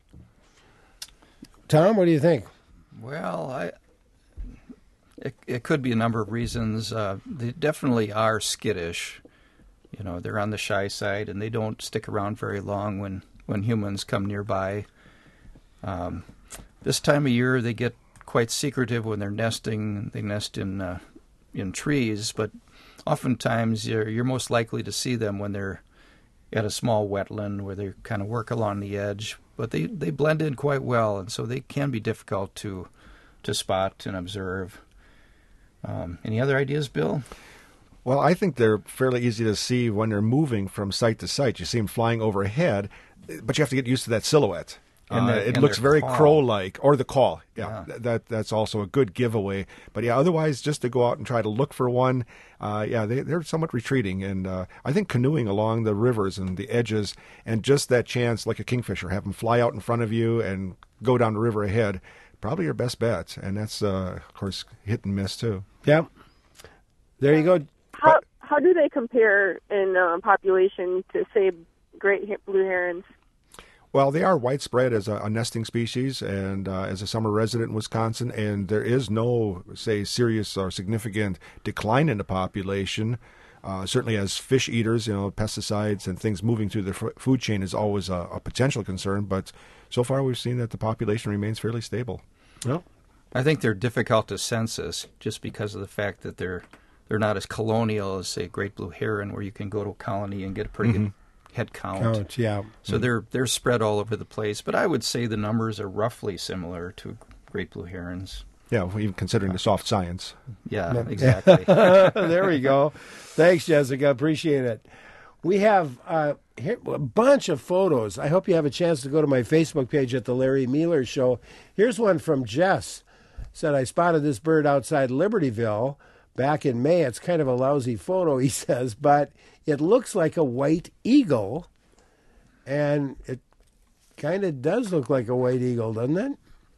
Tom, what do you think? Well, it could be a number of reasons. They definitely are skittish. You know, they're on the shy side, and they don't stick around very long when humans come nearby. This time of year, they get quite secretive when they're nesting. They nest in trees, but oftentimes you're most likely to see them when they're at a small wetland where they kind of work along the edge. But they blend in quite well, and so they can be difficult to spot and observe. Any other ideas, Bill? Well, I think they're fairly easy to see when they're moving from site to site. You see them flying overhead, but you have to get used to that silhouette. It looks very crow-like, or the call. Yeah. That's also a good giveaway. But otherwise, just to go out and try to look for one, they're somewhat retreating. And I think canoeing along the rivers and the edges, and just that chance, like a kingfisher, have them fly out in front of you and go down the river ahead, probably your best bet. And that's, of course, hit and miss too. Yeah. There you go. How do they compare in population to, say, great blue herons? Well, they are widespread as a nesting species and as a summer resident in Wisconsin, and there is no, say, serious or significant decline in the population. Certainly as fish eaters, pesticides and things moving through the food chain is always a potential concern, but so far we've seen that the population remains fairly stable. Well, I think they're difficult to census just because of the fact that they're not as colonial as, say, great blue heron, where you can go to a colony and get a pretty good head count. So they're spread all over the place, but I would say the numbers are roughly similar to great blue herons. Yeah, even considering the soft science. Yeah, exactly. There we go. Thanks, Jessica. Appreciate it. We have here, a bunch of photos. I hope you have a chance to go to my Facebook page at the Larry Mealer Show. Here's one from Jess. Said, I spotted this bird outside Libertyville back in May. It's kind of a lousy photo, he says, but it looks like a white eagle, and it kind of does look like a white eagle, doesn't it?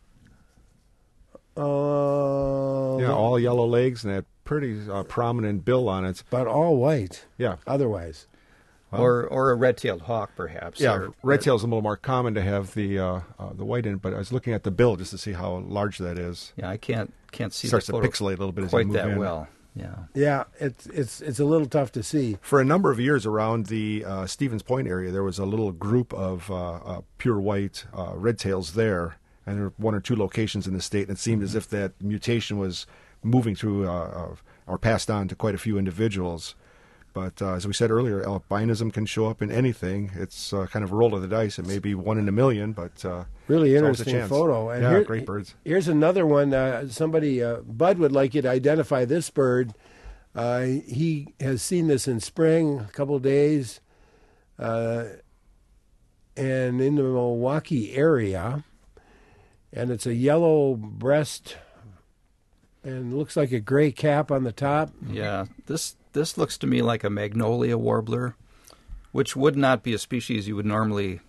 All yellow legs and that pretty prominent bill on it. But all white. Yeah. Otherwise. Well, or a red-tailed hawk, perhaps. Yeah, red-tail's a little more common to have the white in it, but I was looking at the bill just to see how large that is. Yeah, I can't see starts the to photo pixelate a little bit as quite you move that in. well. Yeah. Yeah, it's a little tough to see. For a number of years around the Stevens Point area, there was a little group of pure white red-tails there, and there were one or two locations in the state, and it seemed as if that mutation was moving through or passed on to quite a few individuals. But as we said earlier, albinism can show up in anything. It's kind of a roll of the dice. It may be 1 in a million, but really interesting photo. And great birds. Here's another one. Somebody, Bud, would like you to identify this bird. He has seen this in spring, a couple of days, and in the Milwaukee area. And it's a yellow breast and looks like a gray cap on the top. Yeah, this looks to me like a magnolia warbler, which would not be a species you would normally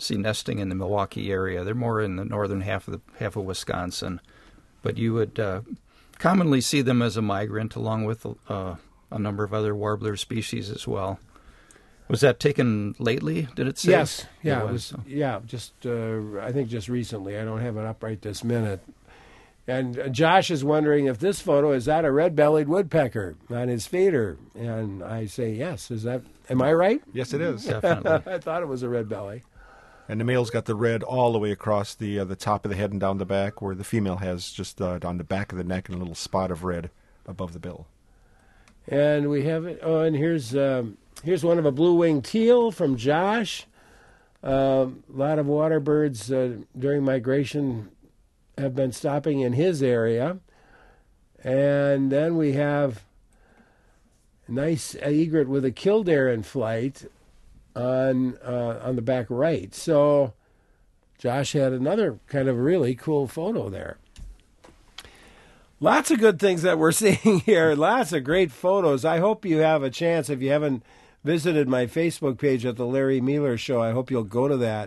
see nesting in the Milwaukee area. They're more in the northern half of Wisconsin, but you would commonly see them as a migrant, along with a number of other warbler species as well. Was that taken lately? Did it say? Yes. Yeah. It was. Yeah. Just I think just recently. I don't have it up right this minute. And Josh is wondering if this photo is that a red-bellied woodpecker on his feeder, and I say yes. Is that? Am I right? Yes, it is. Definitely. I thought it was a red belly. And the male's got the red all the way across the top of the head and down the back, where the female has just on the back of the neck and a little spot of red above the bill. And we have it. Oh, and here's one of a blue-winged teal from Josh. A lot of water birds during migration have been stopping in his area. And then we have a nice egret with a killdeer in flight on the back right. So Josh had another kind of really cool photo there. Lots of good things that we're seeing here. Lots of great photos. I hope you have a chance, if you haven't visited my Facebook page at the Larry Mueller Show, I hope you'll go to that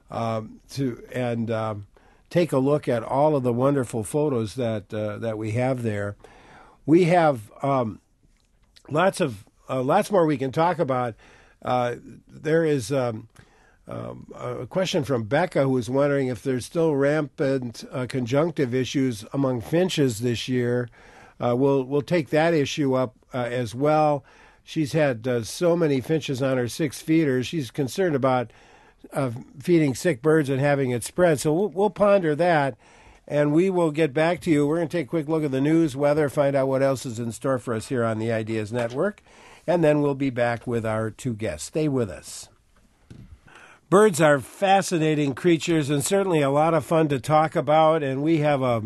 take a look at all of the wonderful photos that we have there. We have lots more we can talk about. There is a question from Becca, who is wondering if there's still rampant conjunctive issues among finches this year. We'll take that issue up as well. She's had so many finches on her 6 feeders. She's concerned about feeding sick birds and having it spread. So we'll ponder that, and we will get back to you. We're going to take a quick look at the news, weather, find out what else is in store for us here on the Ideas Network, and then we'll be back with our 2 guests. Stay with us. Birds are fascinating creatures and certainly a lot of fun to talk about, and we have a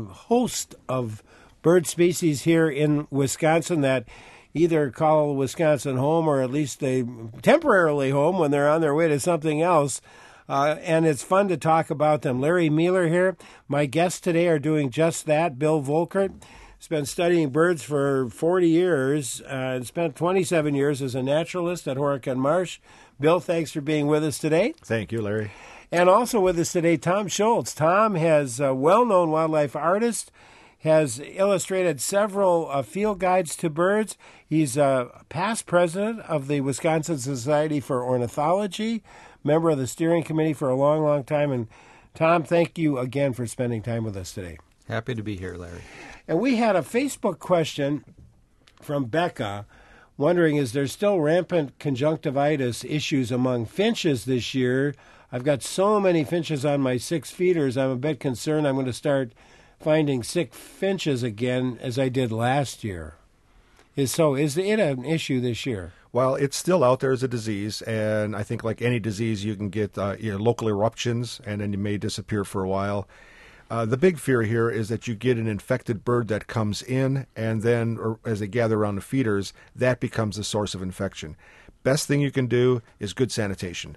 host of bird species here in Wisconsin that either call Wisconsin home or at least they temporarily home when they're on their way to something else. And it's fun to talk about them. Larry Mueller here. My guests today are doing just that. Bill Volkert has been studying birds for 40 years and spent 27 years as a naturalist at Horicon Marsh. Bill, thanks for being with us today. Thank you, Larry. And also with us today, Tom Schultz. Tom has a well-known wildlife artist, has illustrated several field guides to birds. He's a past president of the Wisconsin Society for Ornithology, member of the steering committee for a long, long time. And Tom, thank you again for spending time with us today. Happy to be here, Larry. And we had a Facebook question from Becca wondering, is there still rampant conjunctivitis issues among finches this year? I've got so many finches on my 6 feeders, I'm a bit concerned I'm going to start finding sick finches again as I did last year. Is it an issue this year? Well, it's still out there as a disease, and I think like any disease, you can get local eruptions, and then you may disappear for a while. The big fear here is that you get an infected bird that comes in, and then as they gather around the feeders, that becomes the source of infection. Best thing you can do is good sanitation.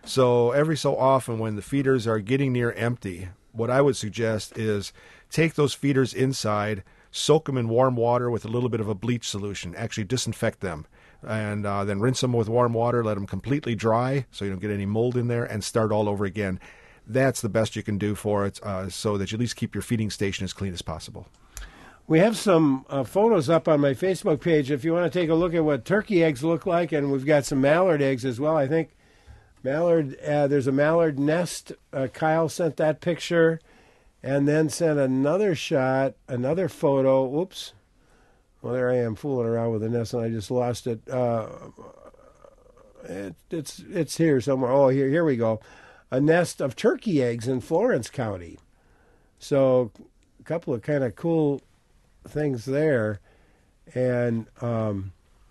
So every so often when the feeders are getting near empty, what I would suggest is take those feeders inside, soak them in warm water with a little bit of a bleach solution, actually disinfect them, and then rinse them with warm water, let them completely dry so you don't get any mold in there, and start all over again. That's the best you can do for it, so that you at least keep your feeding station as clean as possible. We have some photos up on my Facebook page if you want to take a look at what turkey eggs look like, and we've got some mallard eggs as well. I think there's a mallard nest. Kyle sent that picture and then sent another photo. Oops. Well, there I am fooling around with the nest, and I just lost it. It's here somewhere. Oh, here we go. A nest of turkey eggs in Florence County. So a couple of kind of cool things there. And well,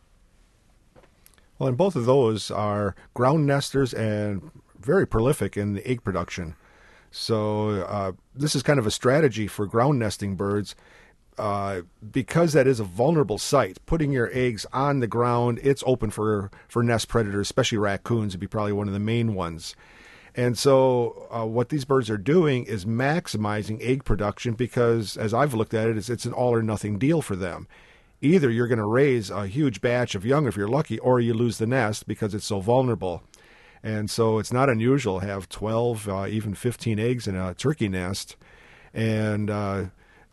and both of those are ground nesters and very prolific in the egg production. So this is kind of a strategy for ground nesting birds. Because that is a vulnerable site, putting your eggs on the ground, it's open for nest predators, especially raccoons would be probably one of the main ones. And so what these birds are doing is maximizing egg production because, as I've looked at it, it's an all-or-nothing deal for them. Either you're going to raise a huge batch of young if you're lucky, or you lose the nest because it's so vulnerable. And so it's not unusual to have 12, even 15 eggs in a turkey nest. And I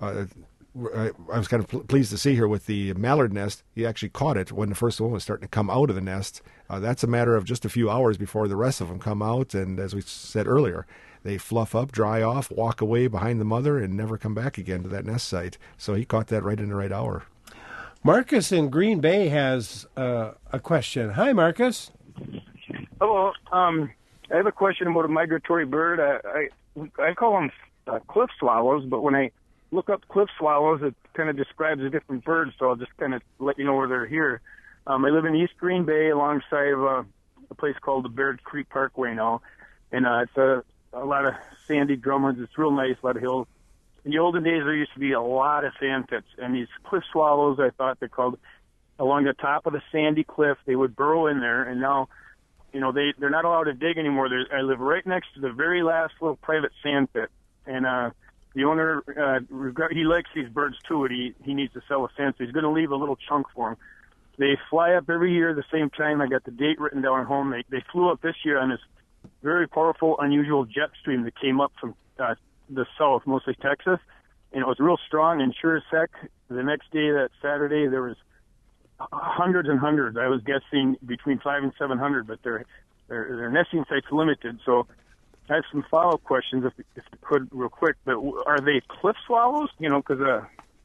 was kind of pleased to see here with the mallard nest, he actually caught it when the first one was starting to come out of the nest. That's a matter of just a few hours before the rest of them come out. And as we said earlier, they fluff up, dry off, walk away behind the mother, and never come back again to that nest site. So he caught that right in the right hour. Marcus in Green Bay has a question. Hi, Marcus. Hello. I have a question about a migratory bird. I call them cliff swallows, but when I look up cliff swallows, it kind of describes a different bird, so I'll just kind of let you know where they're here. I live in East Green Bay alongside of a place called the Baird Creek Parkway now, and it's a lot of sandy drumlins. It's real nice, a lot of hills. In the olden days, there used to be a lot of sandpits, and these cliff swallows, I thought they're called, along the top of the sandy cliff, they would burrow in there, and now, they're not allowed to dig anymore. I live right next to the very last little private sandpit, and the owner, he likes these birds too, and he needs to sell a fence, so he's going to leave a little chunk for them. They fly up every year at the same time. I got the date written down at home. They flew up this year on this very powerful, unusual jet stream that came up from the south, mostly Texas, and it was real strong. And sure as heck, the next day, that Saturday, there was hundreds and hundreds. I was guessing between 500 and 700, but their nesting site's limited. So I have some follow-up questions, if you could, real quick. But are they cliff swallows? Because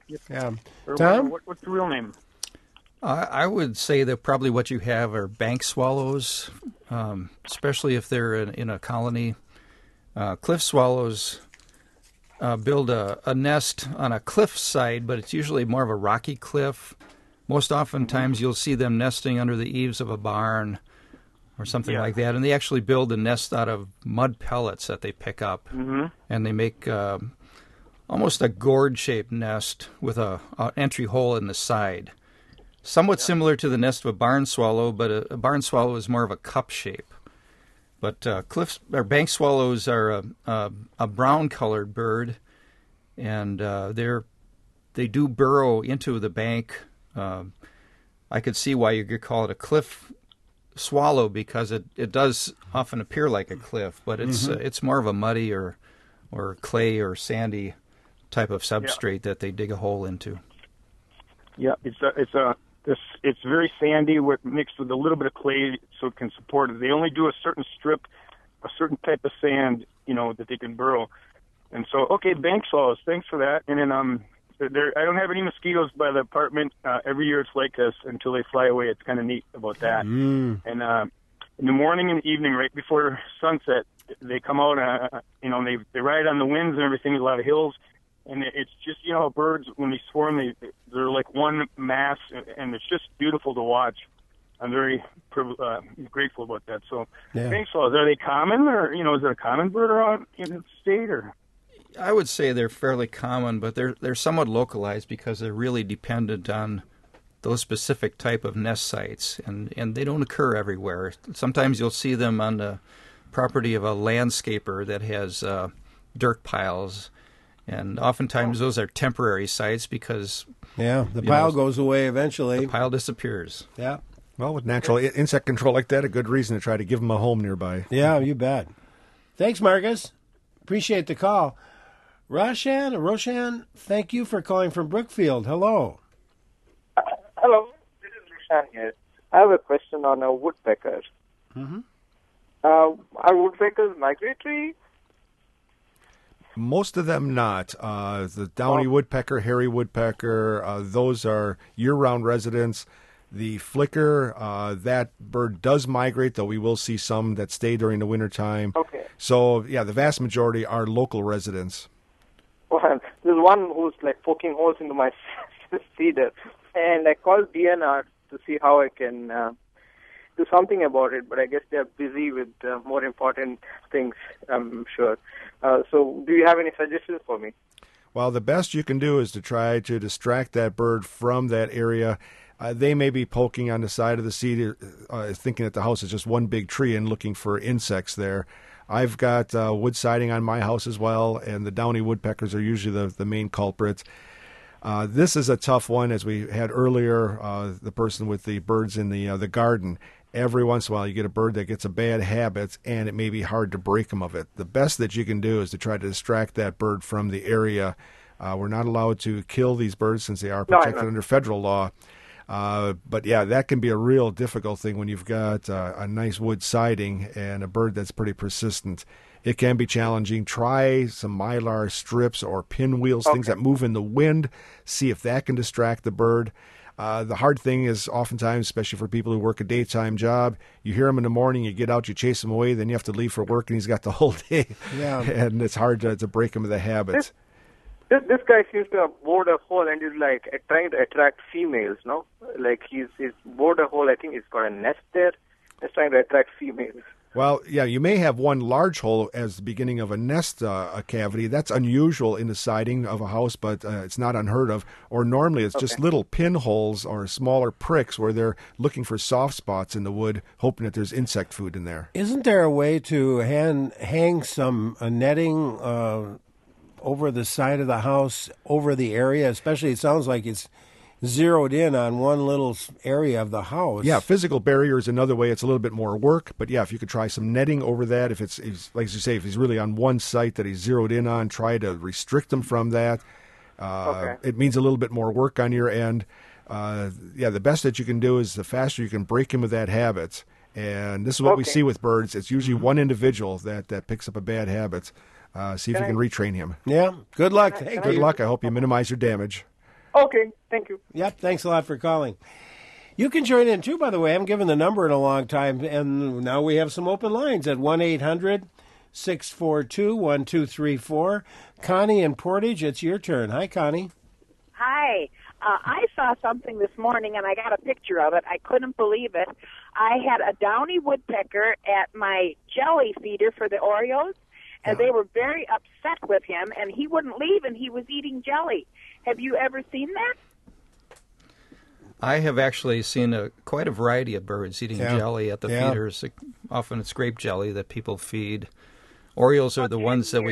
Tom, what's the real name? I would say that probably what you have are bank swallows, especially if they're in a colony. Cliff swallows build a nest on a cliff side, but it's usually more of a rocky cliff. Most oftentimes you'll see them nesting under the eaves of a barn or something like that, and they actually build a nest out of mud pellets that they pick up, and they make almost a gourd-shaped nest with an entry hole in the side. Somewhat similar to the nest of a barn swallow, but a barn swallow is more of a cup shape. But bank swallows are a brown-colored bird, and they do burrow into the bank. I could see why you could call it a cliff swallow, because it does often appear like a cliff, but it's more of a muddy or clay or sandy type of substrate that they dig a hole into. Yeah, it's very sandy, mixed with a little bit of clay, so it can support it. They only do a certain strip, a certain type of sand, that they can burrow. And so, okay, bank swallows, thanks for that. And then I don't have any mosquitoes by the apartment. Every year it's like this until they fly away. It's kind of neat about that. And in the morning and evening, right before sunset, they come out. They ride on the winds and everything. A lot of hills, and it's just birds when they swarm, they're like one mass, and it's just beautiful to watch. I'm very grateful about that. So, bank swallows, are they common, or is it a common bird around in the state, or? I would say they're fairly common, but they're somewhat localized because they're really dependent on those specific type of nest sites, and they don't occur everywhere. Sometimes you'll see them on the property of a landscaper that has dirt piles, and oftentimes those are temporary sites because the pile goes away eventually. The pile disappears. Yeah. Well, with natural insect control like that, a good reason to try to give them a home nearby. Yeah, you bet. Thanks, Marcus. Appreciate the call. Roshan, thank you for calling from Brookfield. Hello. Hello, this is Roshan here. I have a question on woodpeckers. Are woodpeckers migratory? Most of them not. The downy woodpecker, hairy woodpecker, those are year-round residents. The flicker, that bird does migrate, though we will see some that stay during the wintertime. Okay. So, the vast majority are local residents. Well, there's one who's poking holes into my cedar, and I called DNR to see how I can do something about it, but I guess they're busy with more important things, I'm sure. So do you have any suggestions for me? Well, the best you can do is to try to distract that bird from that area. They may be poking on the side of the cedar, thinking that the house is just one big tree and looking for insects there. I've got wood siding on my house as well, and the downy woodpeckers are usually the main culprits. This is a tough one, as we had earlier, the person with the birds in the garden. every once in a while you get a bird that gets a bad habit, and it may be hard to break them of it. The best that you can do is to try to distract that bird from the area. We're not allowed to kill these birds since they are protected under federal law. But yeah, that can be a real difficult thing when you've got a nice wood siding and a bird that's pretty persistent. It can be challenging. Try some mylar strips or pinwheels, things that move in the wind. See if that can distract the bird. The hard thing is oftentimes, especially for people who work a daytime job, you hear him in the morning, you get out, you chase him away, then you have to leave for work, and he's got the whole day. Yeah. And it's hard to break him of the habits. This guy seems to have bored a hole and is like trying to attract females, no? Like he's bored a hole. I think he's got a nest there. He's trying to attract females. Well, yeah, you may have one large hole as the beginning of a nest cavity. That's unusual in the siding of a house, but it's not unheard of. Or normally it's just little pinholes or smaller pricks where they're looking for soft spots in the wood, hoping that there's insect food in there. Isn't there a way to hang some netting over the side of the house, over the area? Especially, it sounds like it's zeroed in on one little area of the house. Yeah, physical barrier is another way. It's a little bit more work, but yeah, if you could try some netting over that, if it's like you say, if he's really on one site that he's zeroed in on, try to restrict him from that. It means a little bit more work on your end. Yeah, the best that you can do is the faster you can break him of that habit. And this is what we see with birds. It's usually one individual that picks up a bad habit. See if you can retrain him. Yeah, good luck. Good luck. I hope you minimize your damage. Okay, thank you. Yep, thanks a lot for calling. You can join in, too, by the way. I haven't given the number in a long time, and now we have some open lines at 1-800-642-1234. Connie in Portage, it's your turn. Hi, Connie. Hi. I saw something this morning, and I got a picture of it. I couldn't believe it. I had a downy woodpecker at my jelly feeder for the Orioles, and they were very upset with him, and he wouldn't leave, and he was eating jelly. Have you ever seen that? I have actually seen quite a variety of birds eating jelly at the feeders. Often it's grape jelly that people feed. Orioles are the ones that we...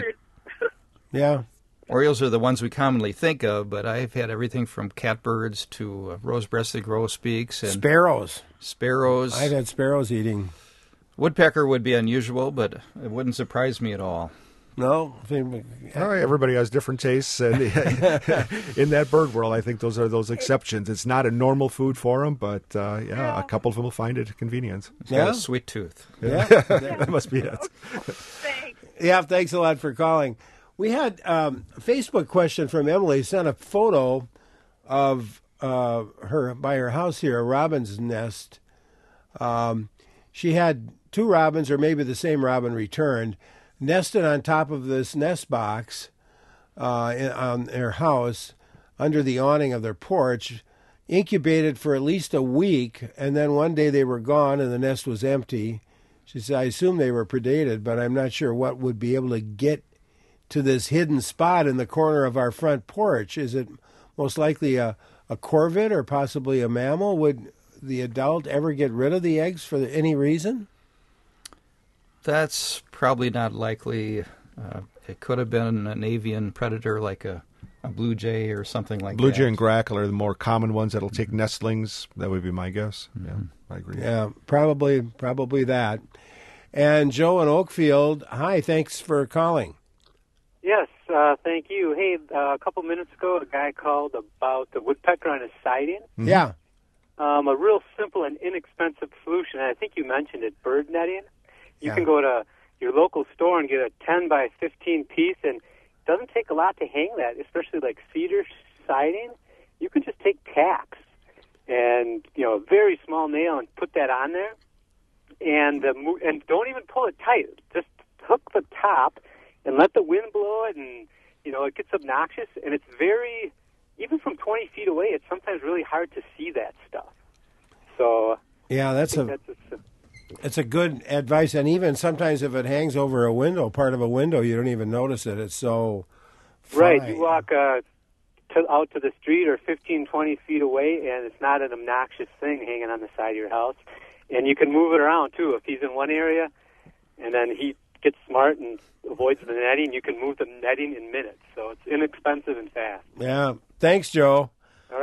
Orioles are the ones we commonly think of, but I've had everything from catbirds to rose-breasted grosbeaks. And sparrows. I've had sparrows eating. Woodpecker would be unusual, but it wouldn't surprise me at all. No. Everybody has different tastes. And in that bird world, I think those are those exceptions. It's not a normal food for them, but a couple of them will find it convenient. It's got a sweet tooth. Yeah. That must be it. Yeah, thanks a lot for calling. We had a Facebook question from Emily, sent a photo of her by her house here, a robin's nest. She had two robins, or maybe the same robin returned, nested on top of this nest box on their house under the awning of their porch, incubated for at least a week, and then one day they were gone and the nest was empty. She said, I assume they were predated, but I'm not sure what would be able to get to this hidden spot in the corner of our front porch. Is it most likely a corvid or possibly a mammal? Would the adult ever get rid of the eggs for any reason? That's probably not likely. It could have been an avian predator like a blue jay or something like that. Blue jay and grackle are the more common ones that'll take nestlings. That would be my guess. Yeah, I agree. Yeah, probably that. And Joe in Oakfield, hi, thanks for calling. Yes, thank you. Hey, a couple minutes ago, a guy called about the woodpecker on his siding. Yeah. A real simple and inexpensive solution, and I think you mentioned it, bird netting. You can go to your local store and get a 10 by 15 piece, and it doesn't take a lot to hang that, especially like cedar siding. You can just take tacks and, a very small nail and put that on there, and don't even pull it tight. Just hook the top and let the wind blow it, and, it gets obnoxious, and it's very, even from 20 feet away, it's sometimes really hard to see that stuff. So, yeah, it's a good advice, and even sometimes if it hangs over a window, part of a window, you don't even notice it. It's so fine. Right, you walk out to the street or 15, 20 feet away, and it's not an obnoxious thing hanging on the side of your house. And you can move it around, too. If he's in one area, and then he gets smart and avoids the netting, you can move the netting in minutes. So it's inexpensive and fast. Yeah. Thanks, Joe. All right.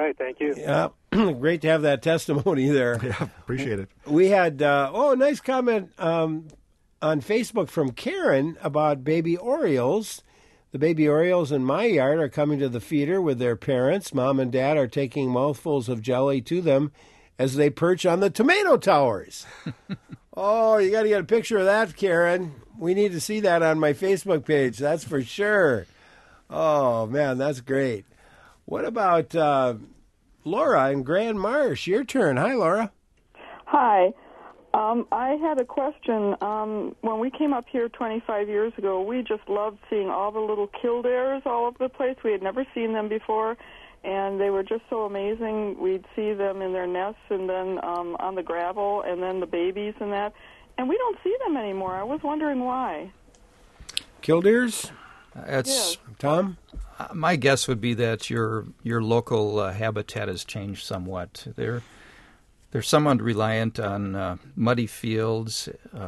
right, thank you. Yeah, great to have that testimony there. Yeah, appreciate it. We had, a nice comment on Facebook from Karen about baby Orioles. The baby Orioles in my yard are coming to the feeder with their parents. Mom and Dad are taking mouthfuls of jelly to them as they perch on the tomato towers. Oh, you got to get a picture of that, Karen. We need to see that on my Facebook page, that's for sure. Oh, man, that's great. What about Laura in Grand Marsh? Your turn. Hi, Laura. Hi. I had a question. When we came up here 25 years ago, we just loved seeing all the little kildares all over the place. We had never seen them before, and they were just so amazing. We'd see them in their nests and then on the gravel and then the babies and that. And we don't see them anymore. I was wondering why. Kildares? It's Tom? My guess would be that your local habitat has changed somewhat. They're somewhat reliant on muddy fields,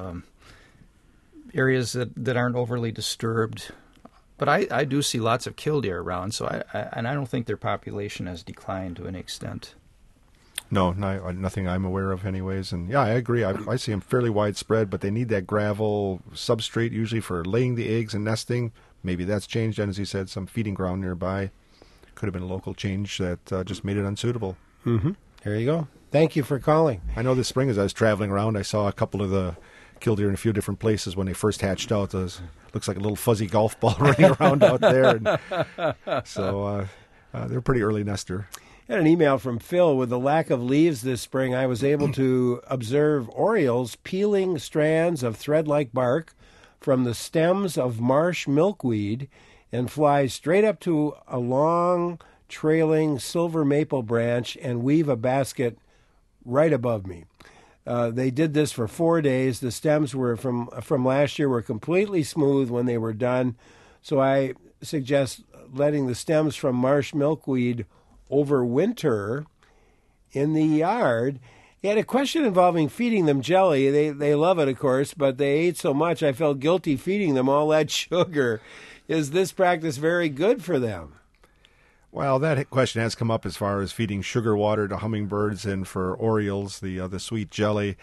areas that aren't overly disturbed. But I do see lots of killdeer around, so I don't think their population has declined to an extent. No, nothing I'm aware of anyways. And yeah, I agree. I see them fairly widespread, but they need that gravel substrate usually for laying the eggs and nesting. Maybe that's changed, and as you said, some feeding ground nearby. Could have been a local change that just made it unsuitable. Mm-hmm. There you go. Thank you for calling. I know this spring as I was traveling around, I saw a couple of the killdeer in a few different places when they first hatched out. Looks like a little fuzzy golf ball running around out there. And so they're a pretty early nester. I had an email from Phil. With the lack of leaves this spring, I was able to observe orioles peeling strands of thread-like bark from the stems of marsh milkweed and fly straight up to a long, trailing silver maple branch and weave a basket right above me. They did this for 4 days. The stems were from last year were completely smooth when they were done. So I suggest letting the stems from marsh milkweed overwinter in the yard. He had a question involving feeding them jelly. They love it, of course, but they ate so much I felt guilty feeding them all that sugar. Is this practice very good for them? Well, that question has come up as far as feeding sugar water to hummingbirds and for orioles, the sweet jelly.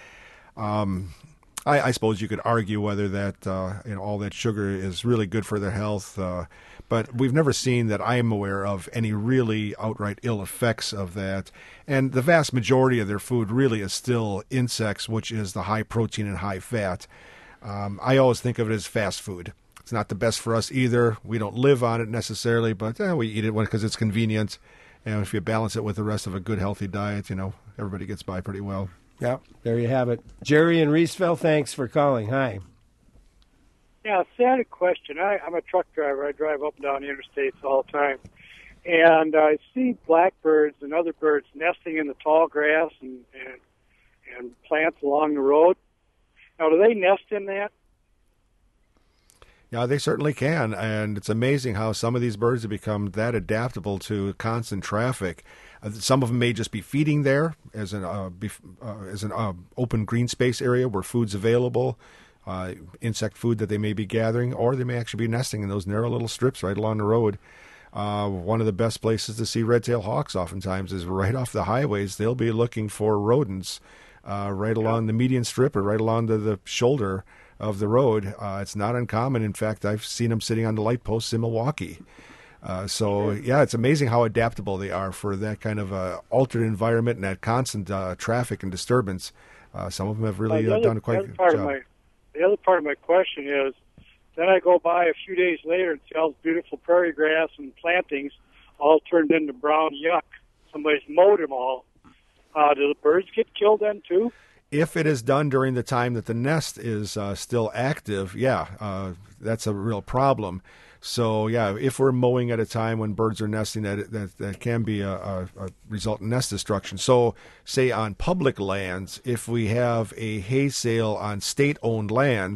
I suppose you could argue whether that all that sugar is really good for their health, but we've never seen that I am aware of any really outright ill effects of that. And the vast majority of their food really is still insects, which is the high protein and high fat. I always think of it as fast food. It's not the best for us either. We don't live on it necessarily, but we eat it because it's convenient. And if you balance it with the rest of a good, healthy diet, everybody gets by pretty well. Yeah, there you have it. Jerry in Reeseville, thanks for calling. Hi. Yeah, I had a question. I'm a truck driver. I drive up and down the interstates all the time. And I see blackbirds and other birds nesting in the tall grass and plants along the road. Now, do they nest in that? Yeah, they certainly can, and it's amazing how some of these birds have become that adaptable to constant traffic. Some of them may just be feeding there as an open green space area where food's available, insect food that they may be gathering, or they may actually be nesting in those narrow little strips right along the road. One of the best places to see red-tailed hawks oftentimes is right off the highways. They'll be looking for rodents right along the median strip or right along the shoulder of the road. It's not uncommon. In fact, I've seen them sitting on the light posts in Milwaukee. It's amazing how adaptable they are for that kind of altered environment and that constant traffic and disturbance. Some of them have really done quite a good job. The other part of my question is, then I go by a few days later and see all this beautiful prairie grass and plantings all turned into brown yuck. Somebody's mowed them all. Do the birds get killed then too? If it is done during the time that the nest is still active, that's a real problem. So, if we're mowing at a time when birds are nesting, that can be a result in nest destruction. So, say on public lands, if we have a hay sale on state-owned lands,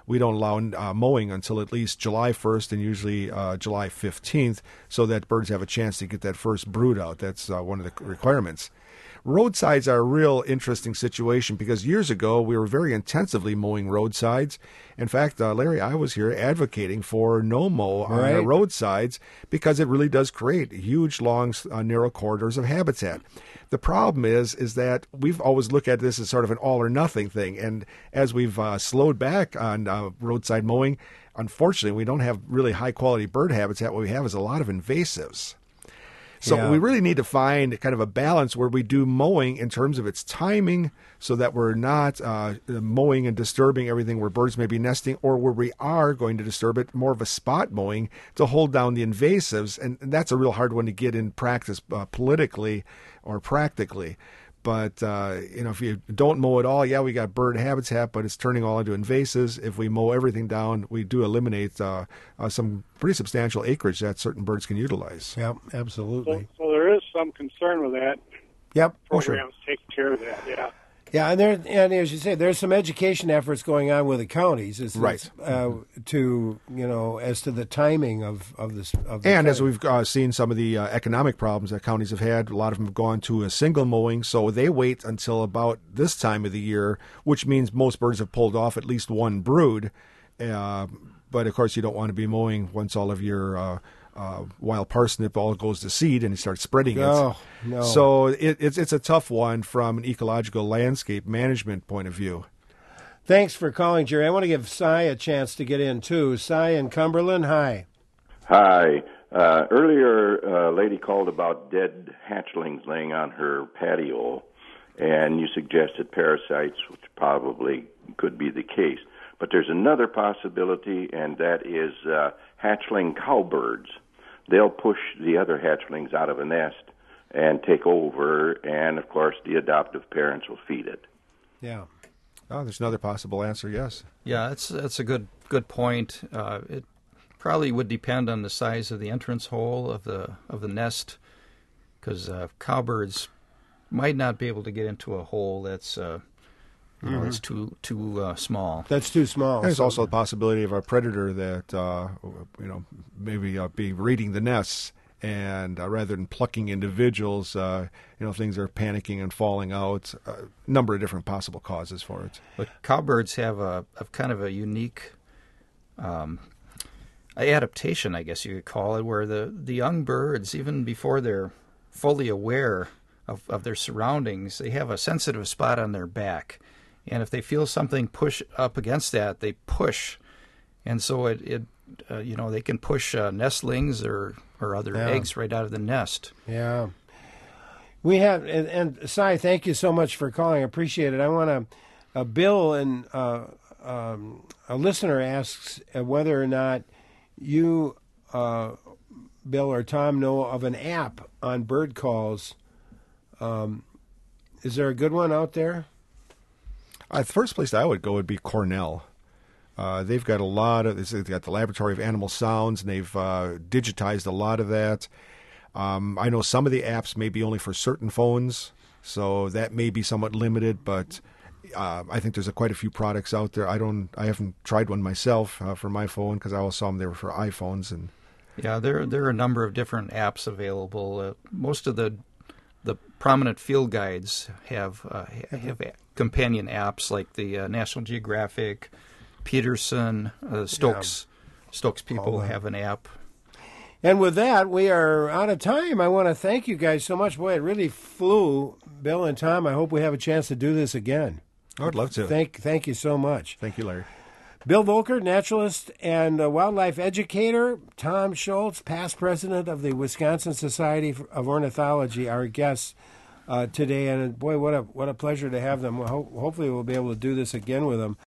we don't allow mowing until at least July 1st and usually July 15th, so that birds have a chance to get that first brood out. That's one of the requirements. Roadsides are a real interesting situation because years ago we were very intensively mowing roadsides. In fact, Larry, I was here advocating for no mow on the roadsides because it really does create huge, long, narrow corridors of habitat. The problem is that we've always looked at this as sort of an all or nothing thing, and as we've slowed back on roadside mowing, unfortunately, we don't have really high quality bird habitat. What we have is a lot of invasives. So we really need to find kind of a balance where we do mowing in terms of its timing so that we're not mowing and disturbing everything where birds may be nesting, or where we are going to disturb it, more of a spot mowing to hold down the invasives. And that's a real hard one to get in practice politically or practically. But, if you don't mow at all, we got bird habitat, but it's turning all into invasives. If we mow everything down, we do eliminate some pretty substantial acreage that certain birds can utilize. Yep, absolutely. So there is some concern with that. Yep. Programs taking care of that, yeah. Yeah, and as you say, there's some education efforts going on with the counties, to as to the timing of this. And as we've seen some of the economic problems that counties have had, a lot of them have gone to a single mowing, so they wait until about this time of the year, which means most birds have pulled off at least one brood. But of course, you don't want to be mowing once all of your wild parsnip all goes to seed and you start spreading it. Oh, no. So it's a tough one from an ecological landscape management point of view. Thanks for calling, Jerry. I want to give Cy a chance to get in, too. Cy in Cumberland, hi. Hi. Earlier, a lady called about dead hatchlings laying on her patio, and you suggested parasites, which probably could be the case. But there's another possibility, and that is hatchling cowbirds. They'll push the other hatchlings out of a nest and take over, and, of course, the adoptive parents will feed it. Yeah. Oh, there's another possible answer, yes. Yeah, that's a good point. It probably would depend on the size of the entrance hole of the nest, because cowbirds might not be able to get into a hole that's it's too small. That's too small. There's also the possibility of a predator that maybe be raiding the nests, and rather than plucking individuals, things are panicking and falling out. A number of different possible causes for it. But cowbirds have a kind of a unique adaptation, I guess you could call it, where the young birds, even before they're fully aware of their surroundings, they have a sensitive spot on their back. And if they feel something push up against that, they push. And so they can push nestlings or other eggs right out of the nest. Yeah. We have, and Cy, thank you so much for calling. I appreciate it. I want to, Bill and a listener asks whether or not you, Bill or Tom, know of an app on bird calls. Is there a good one out there? The first place I would go would be Cornell. They've got they've got the Laboratory of Animal Sounds, and they've digitized a lot of that. I know some of the apps may be only for certain phones, so that may be somewhat limited, but I think there's quite a few products out there. I haven't tried one myself for my phone because I always saw them they were for iPhones. And yeah, there are a number of different apps available. Most of the prominent field guides have companion apps like the National Geographic, Peterson, Stokes people have an app. And with that, we are out of time. I want to thank you guys so much. Boy, it really flew, Bill and Tom. I hope we have a chance to do this again. I would love to. Thank you so much. Thank you, Larry. Bill Volker, naturalist and wildlife educator. Tom Schultz, past president of the Wisconsin Society of Ornithology, our guests today. And boy, what a pleasure to have them. Hopefully we'll be able to do this again with them.